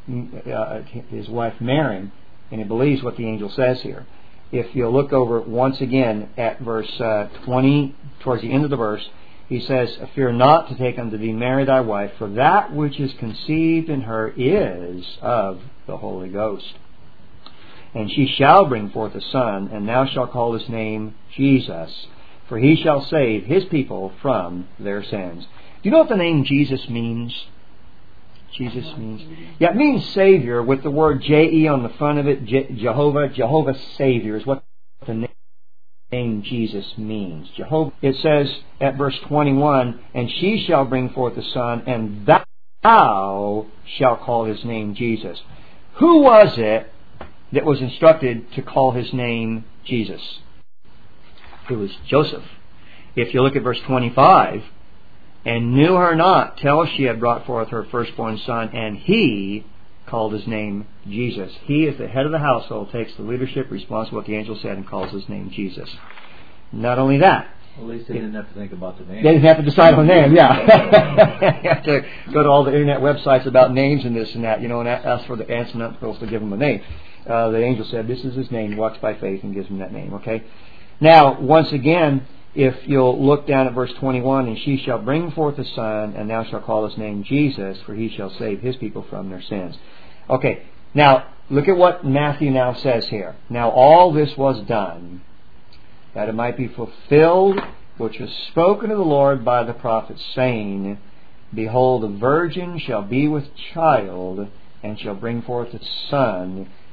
his wife Mary, and he believes what the angel says here. If you look over once again at verse 20, towards the end of the verse, he says, fear not to take unto thee Mary thy wife, for that which is conceived in her is of the Holy Ghost. And she shall bring forth a son, and thou shalt call his name Jesus, for he shall save his people from their sins. Do you know what the name Jesus means? Jesus means, it means Savior, with the word J-E on the front of it. Jehovah Savior is what the name Jesus means. Jehovah. It says at verse 21, and she shall bring forth a son, and thou shalt call his name Jesus. Who was it that was instructed to call his name Jesus? It was Joseph. If you look at verse 25, and knew her not till she had brought forth her firstborn son, and he called his name Jesus. He, as the head of the household, takes the leadership, responds to what the angel said, and calls his name Jesus. Not only that, well, at least they didn't have to think about the name. They didn't have to decide on the name, yeah. You have to go to all the internet websites about names and this and that, and ask for the answer, not supposed to give him a name. The angel said, this is his name, walks by faith, and gives him that name, okay? Now, once again, if you'll look down at verse 21, and she shall bring forth a son, and thou shalt call his name Jesus, for he shall save his people from their sins. Okay, now, look at what Matthew now says here. Now all this was done, that it might be fulfilled, which was spoken of the Lord by the prophet, saying, Behold, a virgin shall be with child, and shall bring forth a son,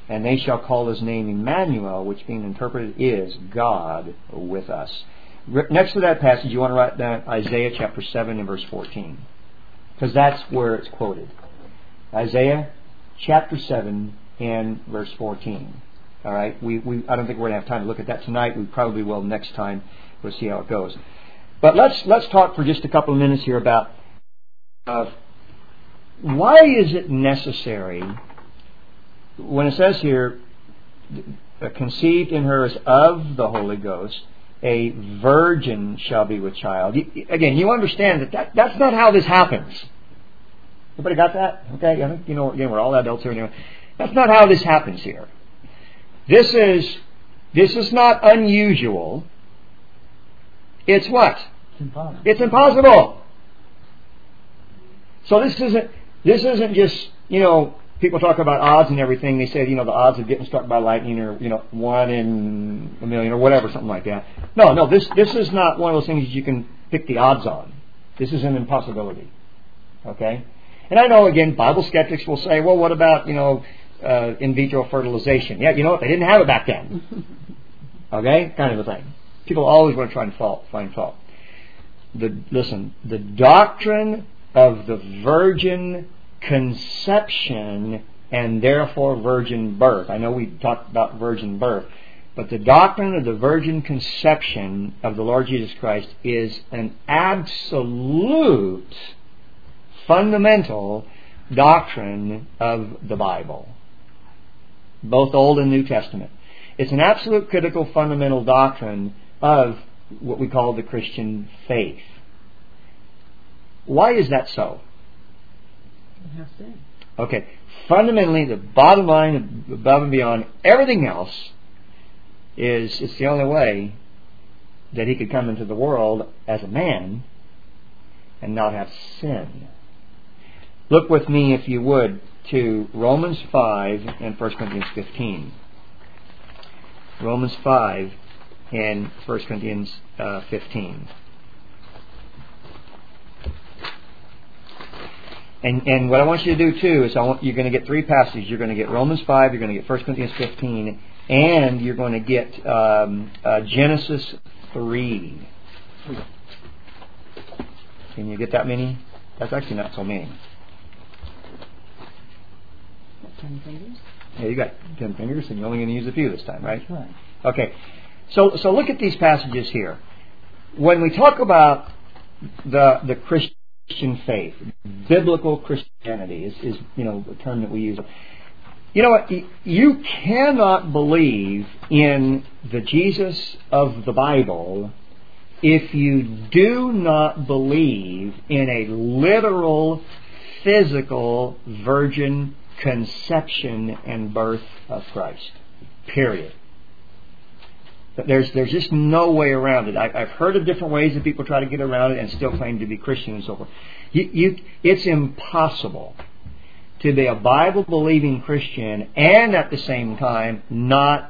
And they shall call his name Emmanuel, which being interpreted is God with us. Next to that passage, you want to write down Isaiah chapter 7 and verse 14. Because that's where it's quoted. Isaiah chapter 7 and verse 14. All right? I don't think we're going to have time to look at that tonight. We probably will next time. We'll see how it goes. But let's talk for just a couple of minutes here about why is it necessary when it says here, conceived in her is of the Holy Ghost, a virgin shall be with child. Again, you understand that's not how this happens. Everybody got that? Okay, I think again, we're all adults here anyway. That's not how this happens here. This is not unusual. It's what? It's impossible. It's impossible. So this isn't just, people talk about odds and everything. They say, the odds of getting struck by lightning are, 1 in a million or whatever, something like that. No, this is not one of those things that you can pick the odds on. This is an impossibility. Okay? And I know, again, Bible skeptics will say, well, what about, in vitro fertilization? Yeah, you know what? They didn't have it back then. Okay? Kind of a thing. People always want to try and find fault. Listen, the doctrine of the virgin conception and therefore virgin birth. I know we talked about virgin birth, but the doctrine of the virgin conception of the Lord Jesus Christ is an absolute fundamental doctrine of the Bible, both Old and New Testament. It's an absolute critical fundamental doctrine of what we call the Christian faith. Why is that so? Okay, fundamentally, the bottom line, above and beyond everything else, is it's the only way that he could come into the world as a man and not have sin. Look with me, if you would, to Romans 5 and 1 Corinthians 15. Romans 5 and 1 Corinthians 15. And what I want you to do too is you're going to get 3 passages. You're going to get Romans 5, you're going to get 1 Corinthians 15, and you're going to get Genesis 3. Can you get that many? That's actually not so many. 10 fingers? Yeah, you got 10 fingers, and you're only going to use a few this time, right? That's right. Okay. So look at these passages here. When we talk about the Christian faith, biblical Christianity is a term that we use. You know what? You cannot believe in the Jesus of the Bible if you do not believe in a literal, physical virgin conception and birth of Christ. Period. There's just no way around it. I've heard of different ways that people try to get around it and still claim to be Christian and so forth. It's impossible to be a Bible-believing Christian and at the same time not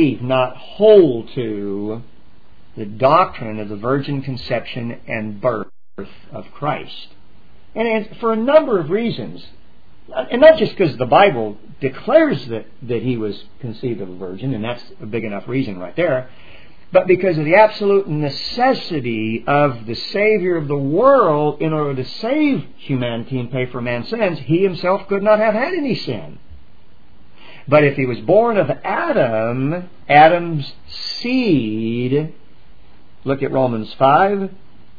hold to the doctrine of the virgin conception and birth of Christ. And for a number of reasons. And not just because the Bible declares that he was conceived of a virgin, and that's a big enough reason right there, but because of the absolute necessity of the Savior of the world in order to save humanity and pay for man's sins. He himself could not have had any sin. But if he was born of Adam, Adam's seed, look at Romans 5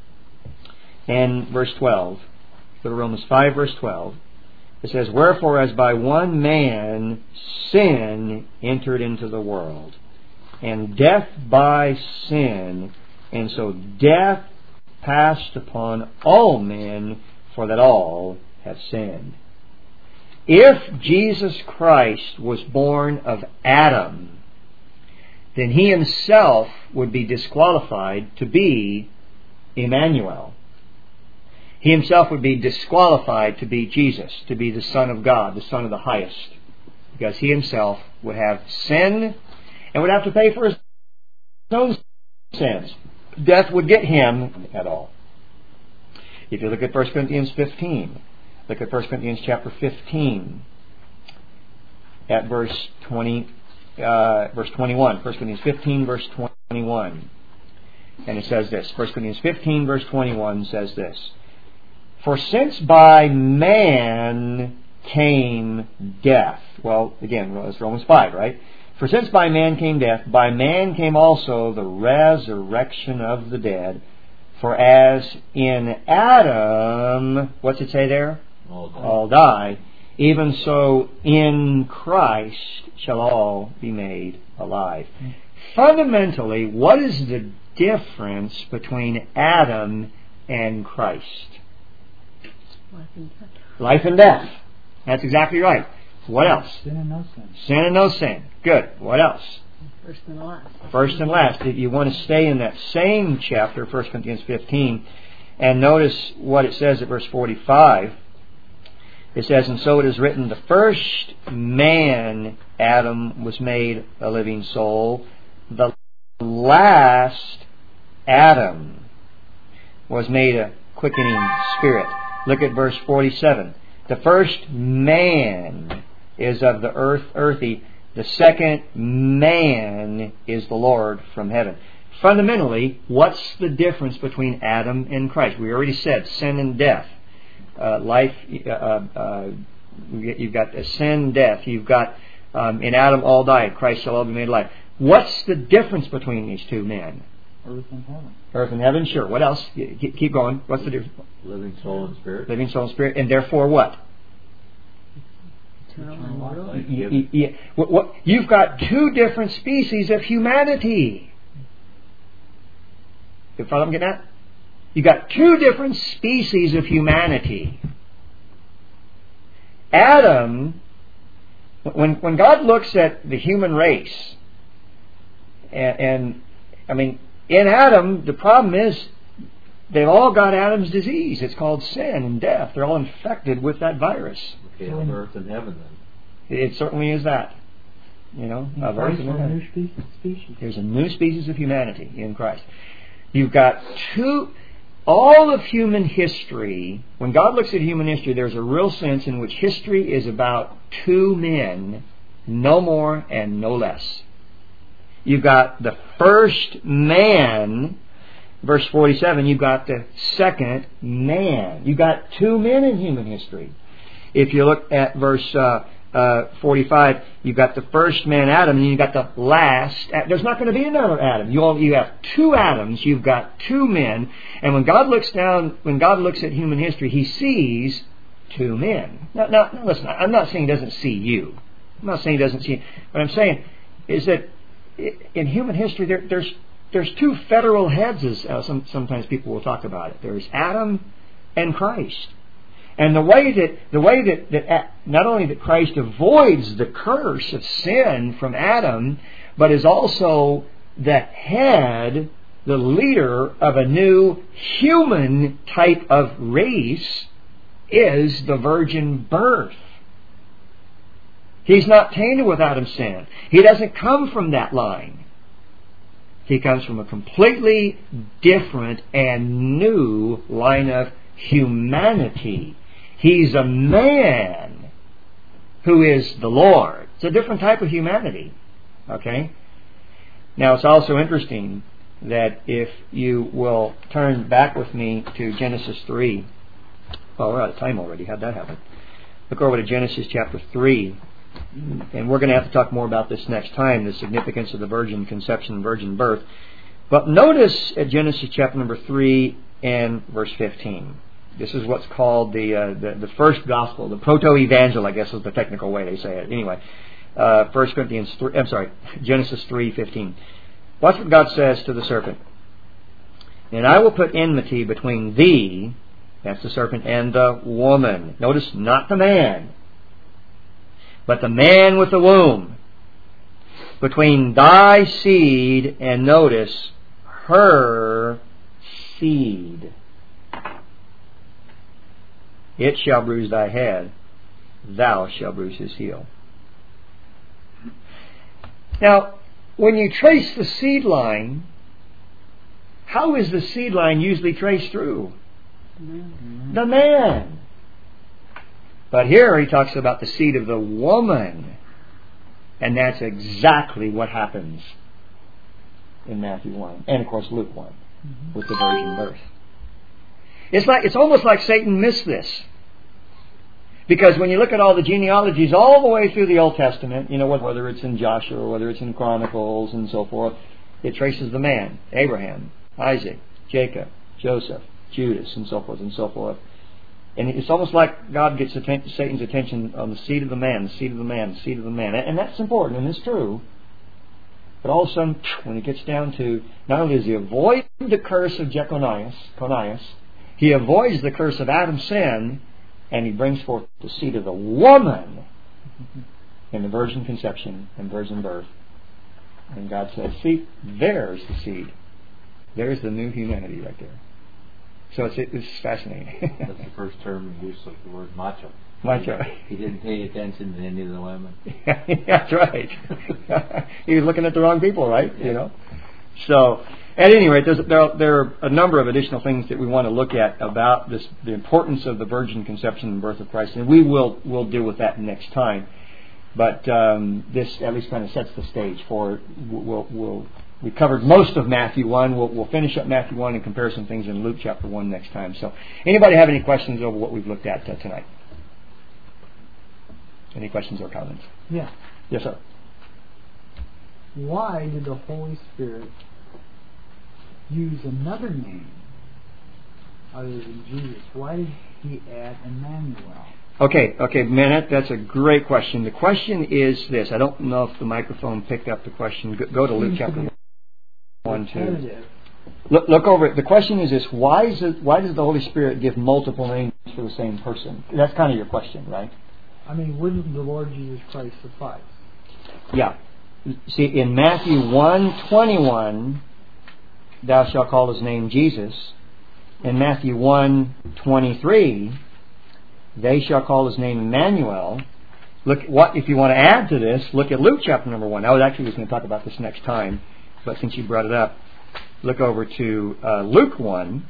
and verse 12. Go to Romans 5 verse 12. It says, wherefore as by one man sin entered into the world, and death by sin, and so death passed upon all men, for that all have sinned. If Jesus Christ was born of Adam, then he himself would be disqualified to be Emmanuel. He himself would be disqualified to be Jesus, to be the Son of God, the Son of the Highest, because he himself would have sin and would have to pay for his own sins. Death would get him at all. If you look at 1 Corinthians 15, look at 1 Corinthians chapter 15 at verse 21. 1 Corinthians 15, verse 21. And it says this. 1 Corinthians 15, verse 21 says this. For since by man came death. Well, again, it's Romans 5, right? For since by man came death, by man came also the resurrection of the dead. For as in Adam, what's it say there? All die. Even so in Christ shall all be made alive. Fundamentally, what is the difference between Adam and Christ? Life and death. That's exactly right. What else? Sin and no sin. Sin and no sin. Good. What else? First and last. First and last. If you want to stay in that same chapter, 1 Corinthians 15, and notice what it says at verse 45. It says, and so it is written, the first man, Adam, was made a living soul. The last Adam was made a quickening spirit. Look at verse 47. The first man is of the earthy. The second man is the Lord from heaven. Fundamentally, what's the difference between Adam and Christ? We already said sin and death. Life, you've got sin, death. You've got in Adam all died. Christ shall all be made alive. What's the difference between these two men? Earth and heaven. Earth and heaven, sure. What else? Keep going. What's the difference? Living soul and spirit. Living soul and spirit, and therefore what? Eternal life. You've got two different species of humanity. You follow what I'm getting at? You've got two different species of humanity. Adam, when God looks at the human race, and I mean, in Adam, the problem is they've all got Adam's disease. It's called sin and death. They're all infected with that virus. Okay, on earth and heaven then. It certainly is that. You know, of earth and heaven. There's a new species of humanity in Christ. You've got all of human history. When God looks at human history, there's a real sense in which history is about two men, no more and no less. You've got the first man, verse 47, you've got the second man. You've got two men in human history. If you look at verse 45, you've got the first man, Adam, and you've got the last. There's not going to be another Adam. You have two Adams. You've got two men. And when God looks at human history, He sees two men. Now, listen, I'm not saying He doesn't see you. I'm not saying He doesn't see you. What I'm saying is that in human history, there's two federal heads, as sometimes people will talk about it. There's Adam and Christ. And the way that not only that Christ avoids the curse of sin from Adam, but is also the head, the leader of a new human type of race, is the virgin birth. He's not tainted with Adam's sin. He doesn't come from that line. He comes from a completely different and new line of humanity. He's a man who is the Lord. It's a different type of humanity. Okay? Now, it's also interesting that if you will turn back with me to Genesis 3. Well, we're out of time already. How'd that happen? Look over to Genesis chapter 3. And we're going to have to talk more about this next time, the significance of the virgin conception and virgin birth. But notice at Genesis chapter number 3 and verse 15. This is what's called the first gospel, the proto-evangel, I guess is the technical way they say it. Anyway, Genesis 3:15. Watch what God says to the serpent. And I will put enmity between thee, that's the serpent, and the woman. Notice, not the man, but the man with the womb. Between thy seed and, notice, her seed. It shall bruise thy head, thou shalt bruise his heel. Now, when you trace the seed line, how is the seed line usually traced through? The man. But here he talks about the seed of the woman. And that's exactly what happens in Matthew 1. And of course Luke 1 with the virgin birth. It's almost like Satan missed this. Because when you look at all the genealogies all the way through the Old Testament, whether it's in Joshua or whether it's in Chronicles and so forth, it traces the man, Abraham, Isaac, Jacob, Joseph, Judas, and so forth and so forth. And it's almost like God gets Satan's attention on the seed of the man, the seed of the man, the seed of the man. And that's important and it's true. But all of a sudden, when it gets down to, not only does he avoid the curse of Jeconias, he avoids the curse of Adam's sin, and he brings forth the seed of the woman in the virgin conception and virgin birth. And God says, see, there's the seed. There's the new humanity right there. So it's fascinating. That's the first term use of the word macho. Macho. He didn't pay attention to any of the women. That's right. He was looking at the wrong people, right? Yeah. So, at any rate, there are a number of additional things that we want to look at about this, the importance of the virgin conception and birth of Christ, and we'll deal with that next time. But this at least kind of sets the stage for we covered most of Matthew 1. We'll finish up Matthew 1 and compare some things in Luke chapter 1 next time. So, anybody have any questions over what we've looked at tonight? Any questions or comments? Yeah. Yes, sir. Why did the Holy Spirit use another name other than Jesus? Why did he add Emmanuel? Okay, man, that's a great question. The question is this. I don't know if the microphone picked up the question. Go to Luke chapter 1, 2. Look over it. The question is this. Why does the Holy Spirit give multiple names for the same person? That's kind of your question, right? I mean, wouldn't the Lord Jesus Christ suffice? Yeah. See, in Matthew 1:21, thou shalt call his name Jesus. In Matthew 1:23, they shall call his name Emmanuel. Look, if you want to add to this, look at Luke chapter number 1. I was going to talk about this next time, but since you brought it up, look over to Luke 1,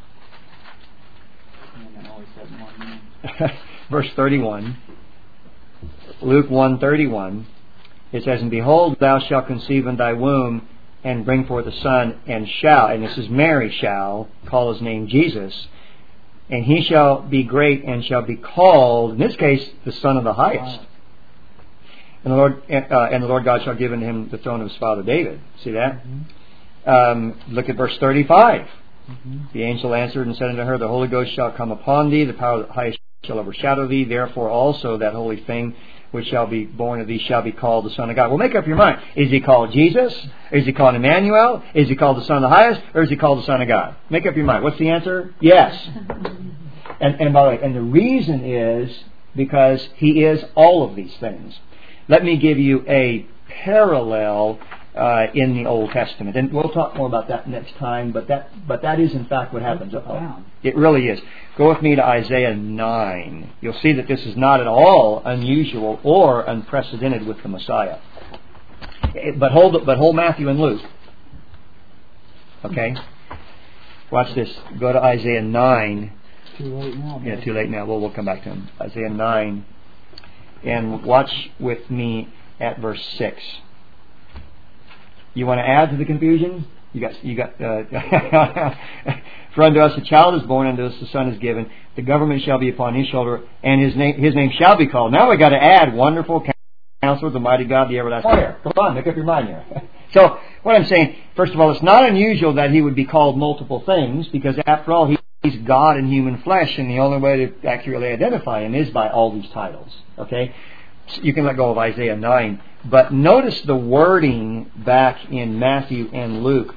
verse 31. Luke 1:31. It says, and behold, thou shalt conceive in thy womb and bring forth a son, and this is Mary shall call his name Jesus, and he shall be great and shall be called, in this case, the Son of the Highest. And the Lord God shall give unto him the throne of his father David. See that? Look at verse 35. The angel answered and said unto her, the Holy Ghost shall come upon thee, the power of the Highest shall overshadow thee. Therefore also that holy thing which shall be born of thee shall be called the Son of God. Well, make up your mind. Is he called Jesus? Is he called Emmanuel? Is he called the Son of the Highest? Or is he called the Son of God? Make up your mind. What's the answer? Yes. And by the way, and the reason is because he is all of these things. Let me give you a parallel in the Old Testament, and we'll talk more about that next time. But that is in fact what happens. It really is. Go with me to Isaiah 9. You'll see that this is not at all unusual or unprecedented with the Messiah. But hold Matthew and Luke. Okay. Watch this. Go to Isaiah 9. Too late now. Yeah, too late now. We'll come back to him. Isaiah 9, and watch with me at verse 6. You want to add to the confusion? You got. For unto us a child is born, unto us a son is given. The government shall be upon his shoulder, and his name shall be called. Now we got to add Wonderful Counselor, the Mighty God, the Everlasting Father. Come on, make up your mind here. So what I'm saying, first of all, it's not unusual that he would be called multiple things, because after all, he's God in human flesh, and the only way to accurately identify him is by all these titles. Okay, so you can let go of Isaiah 9. But notice the wording back in Matthew and Luke.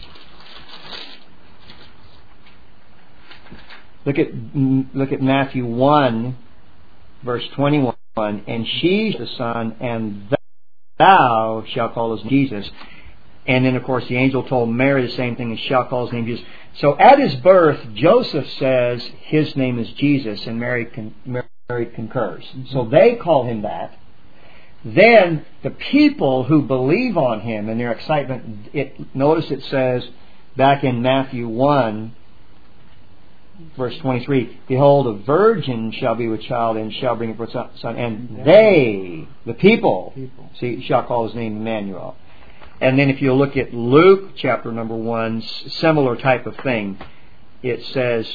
Look at Matthew 1, verse 21. And she the son, and thou shalt call his name Jesus. And then, of course, the angel told Mary the same thing, and shall call his name Jesus. So at his birth, Joseph says his name is Jesus, and Mary concurs. So they call him that. Then the people who believe on him and their excitement, notice it says back in Matthew 1, Verse 23, behold, a virgin shall be with child and shall bring forth a son, and they, the people, see, shall call his name Emmanuel. And then if you look at Luke chapter number 1, similar type of thing. It says,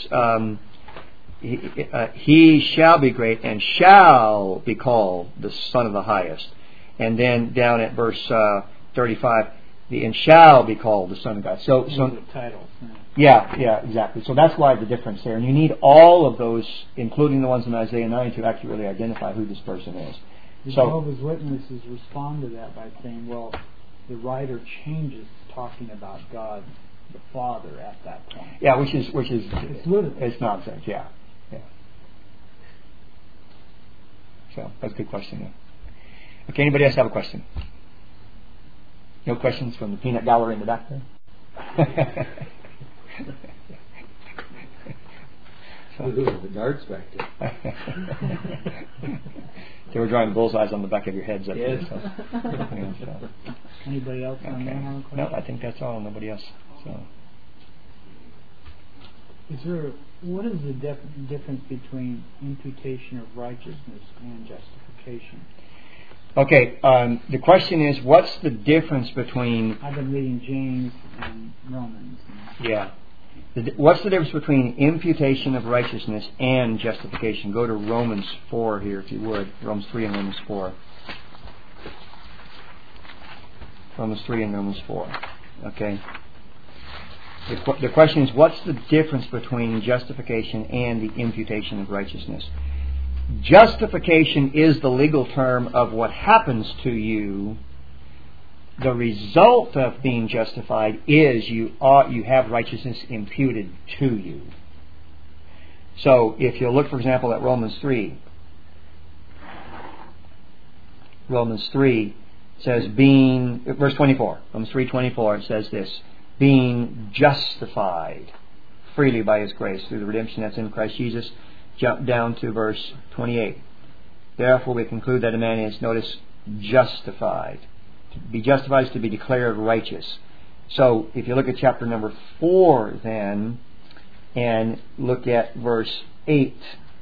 he shall be great and shall be called the Son of the Highest. And then down at verse 35, and shall be called the Son of God. So the title. Yeah, exactly. So that's why the difference there. And you need all of those, including the ones in Isaiah 9, to accurately identify who this person is. The Jehovah's Witnesses respond to that by saying, well, the writer changes talking about God the Father at that point. Yeah, which is it's ludicrous. It's nonsense. Yeah. So that's a good question. Yeah. Okay, anybody else have a question? No questions from the peanut gallery in the back there? The guards back there. They were drawing bullseyes on the back of your heads up yes. there. So. Anybody else on that have a question? No, I think that's all. Nobody else. So. What is the difference between imputation of righteousness and justification? Okay, the question is, what's the difference between... I've been reading James and Romans. Yeah. What's the difference between imputation of righteousness and justification? Go to Romans 4 here, if you would. Romans 3 and Romans 4. Romans 3 and Romans 4. Okay. The question is, what's the difference between justification and the imputation of righteousness? Justification is the legal term of what happens to you. The result of being justified is you have righteousness imputed to you. So if you look, for example, at Romans 3. Romans 3 says verse 24. Romans 3:24, it says this: being justified freely by His grace through the redemption that's in Christ Jesus. Jump down to verse 28. Therefore we conclude that a man is, notice, justified. To be justified is to be declared righteous. So if you look at chapter number 4 then, and look at verse 3.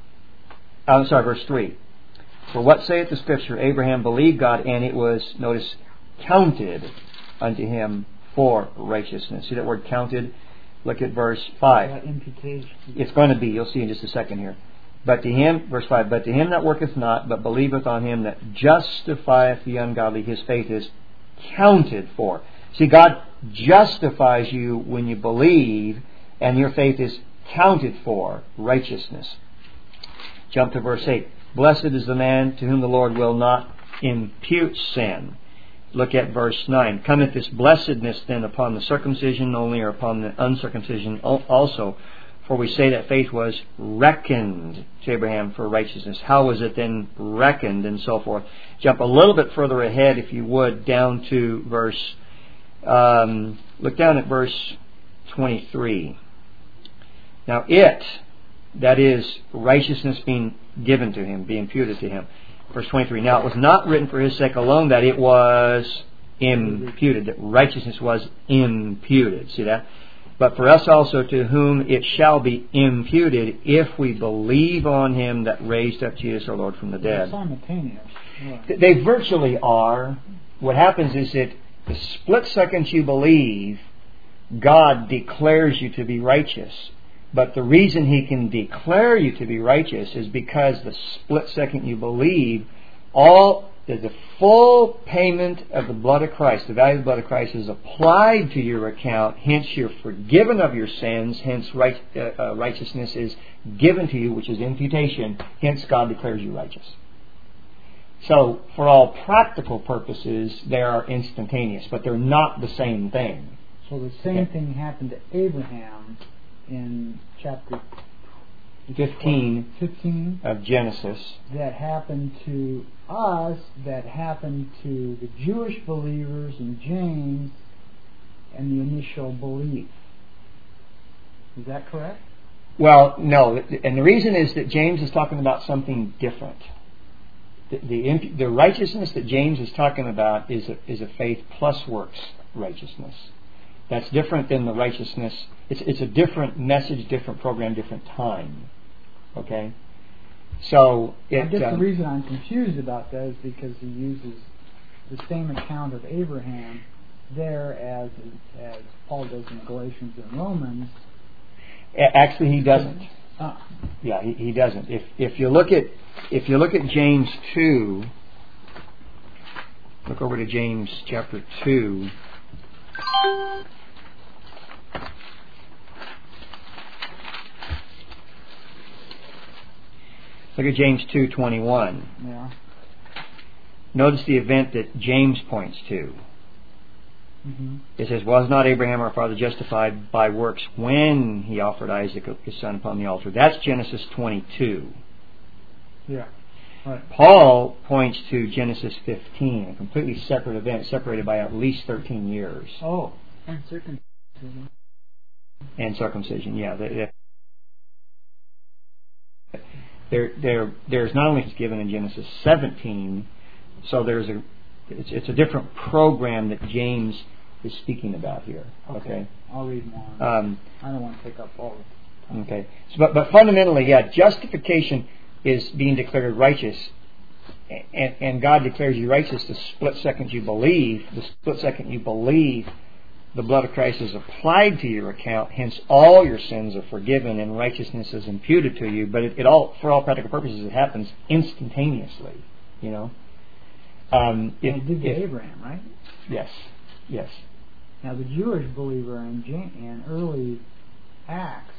For what saith the Scripture? Abraham believed God, and it was, notice, counted unto him for righteousness. See that word counted? Look at verse 5. Imputation. It's going to be, you'll see in just a second here. But to him, verse 5, but to him that worketh not, but believeth on him that justifieth the ungodly, his faith is counted for. See, God justifies you when you believe, and your faith is counted for righteousness. Jump to verse 8. Blessed is the man to whom the Lord will not impute sin. Look at verse 9. Cometh this blessedness then upon the circumcision only, or upon the uncircumcision also? For we say that faith was reckoned to Abraham for righteousness. How was it then reckoned, and so forth? Jump a little bit further ahead, if you would, down to verse... look down at verse 23. Now that is righteousness being given to him, being imputed to him. Verse 23. Now it was not written for his sake alone that it was imputed, that righteousness was imputed. See that? But for us also, to whom it shall be imputed, if we believe on him that raised up Jesus our Lord from the dead. Simultaneous. Right. They virtually are. What happens is that the split second you believe, God declares you to be righteous. But the reason He can declare you to be righteous is because the split second you believe, the full payment of the blood of Christ, the value of the blood of Christ, is applied to your account. Hence, you're forgiven of your sins. Hence, righteousness is given to you, which is imputation. Hence, God declares you righteous. So, for all practical purposes, they are instantaneous, but they're not the same thing. So the same thing happened to Abraham in chapter 15 of Genesis. That happened to us, that happened to the Jewish believers in James and the initial belief. Is that correct? Well, no. And the reason is that James is talking about something different. The righteousness that James is talking about is a faith plus works righteousness. That's different than the righteousness. It's a different message, different program, different time. Okay? So I guess the reason I'm confused about that is because he uses the same account of Abraham there as Paul does in Galatians and Romans. Actually, he doesn't. Yeah, he doesn't. If you look at James 2, look over to James chapter 2. Look at James 2:21. Yeah. Notice the event that James points to. Mm-hmm. It says, "Was not Abraham our father justified by works when he offered Isaac his son upon the altar?" That's Genesis 22. Yeah. Right. Paul points to Genesis 15, a completely separate event, separated by at least 13 years. Oh. And circumcision. And circumcision, yeah. There's not only given in Genesis 17, so it's a different program that James is speaking about here. Okay. I'll read more. I don't want to take up all the time. Okay. So, but fundamentally, yeah, justification is being declared righteous, and God declares you righteous the split second you believe. The split second you believe, the blood of Christ is applied to your account. Hence, all your sins are forgiven, and righteousness is imputed to you. But it all, for all practical purposes, it happens instantaneously. You know. It did to Abraham, right? Yes. Yes. Now, the Jewish believer in early Acts,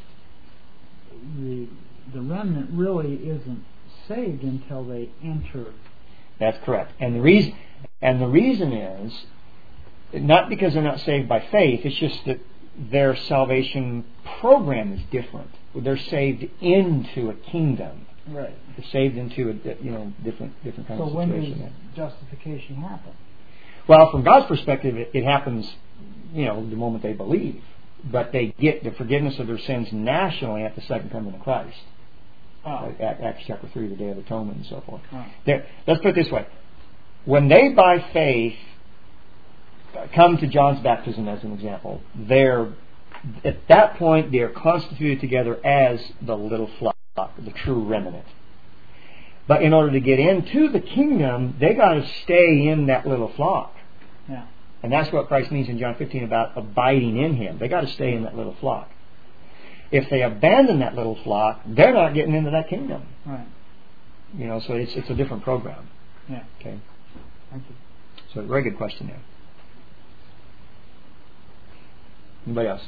the remnant really isn't saved until they enter. That's correct. And the reason is not because they're not saved by faith. It's just that their salvation program is different. They're saved into a kingdom. Right. They're saved into a different kind of situation. So when does justification happen? Well, from God's perspective, it happens, the moment they believe. But they get the forgiveness of their sins nationally at the second coming of Christ. Oh. Acts chapter 3, the Day of Atonement and so forth. Oh. Let's put it this way. When they, by faith, come to John's baptism as an example, at that point they are constituted together as the little flock, the true remnant. But in order to get into the kingdom, they got to stay in that little flock. Yeah. And that's what Christ means in John 15 about abiding in Him. They got to stay in that little flock. If they abandon that little flock, they're not getting into that kingdom. Right. So it's a different program. Yeah. Okay. Thank you. So very good question there. Anybody else?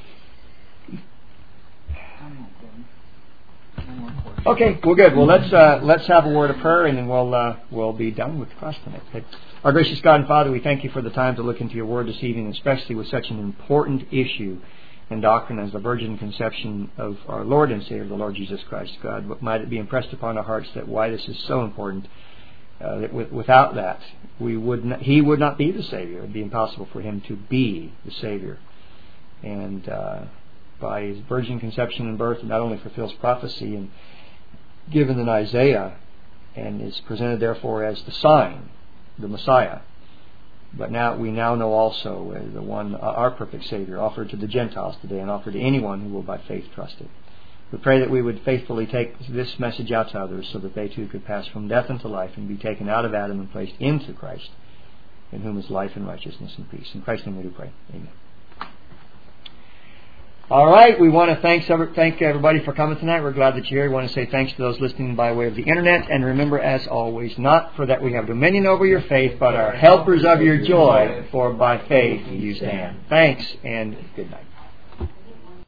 I'm not good. No more questions. Okay, well, good. Well, let's have a word of prayer, and then we'll be done with the class tonight. Our gracious God and Father, we thank you for the time to look into your Word this evening, especially with such an important issue and doctrine as the virgin conception of our Lord and Savior, the Lord Jesus Christ. God, might it be impressed upon our hearts that why this is so important. That without that, He would not be the Savior. It would be impossible for Him to be the Savior. And by His virgin conception and birth, not only fulfills prophecy and given in Isaiah, and is presented therefore as the sign, the Messiah, but we now know also the one, our perfect Savior, offered to the Gentiles today and offered to anyone who will by faith trust it. We pray that we would faithfully take this message out to others so that they too could pass from death into life and be taken out of Adam and placed into Christ, in whom is life and righteousness and peace. In Christ's name we do pray. Amen. All right, we want to thank everybody for coming tonight. We're glad that you're here. We want to say thanks to those listening by way of the internet. And remember, as always, not for that we have dominion over your faith, but are helpers of your joy, for by faith you stand. Thanks, and good night.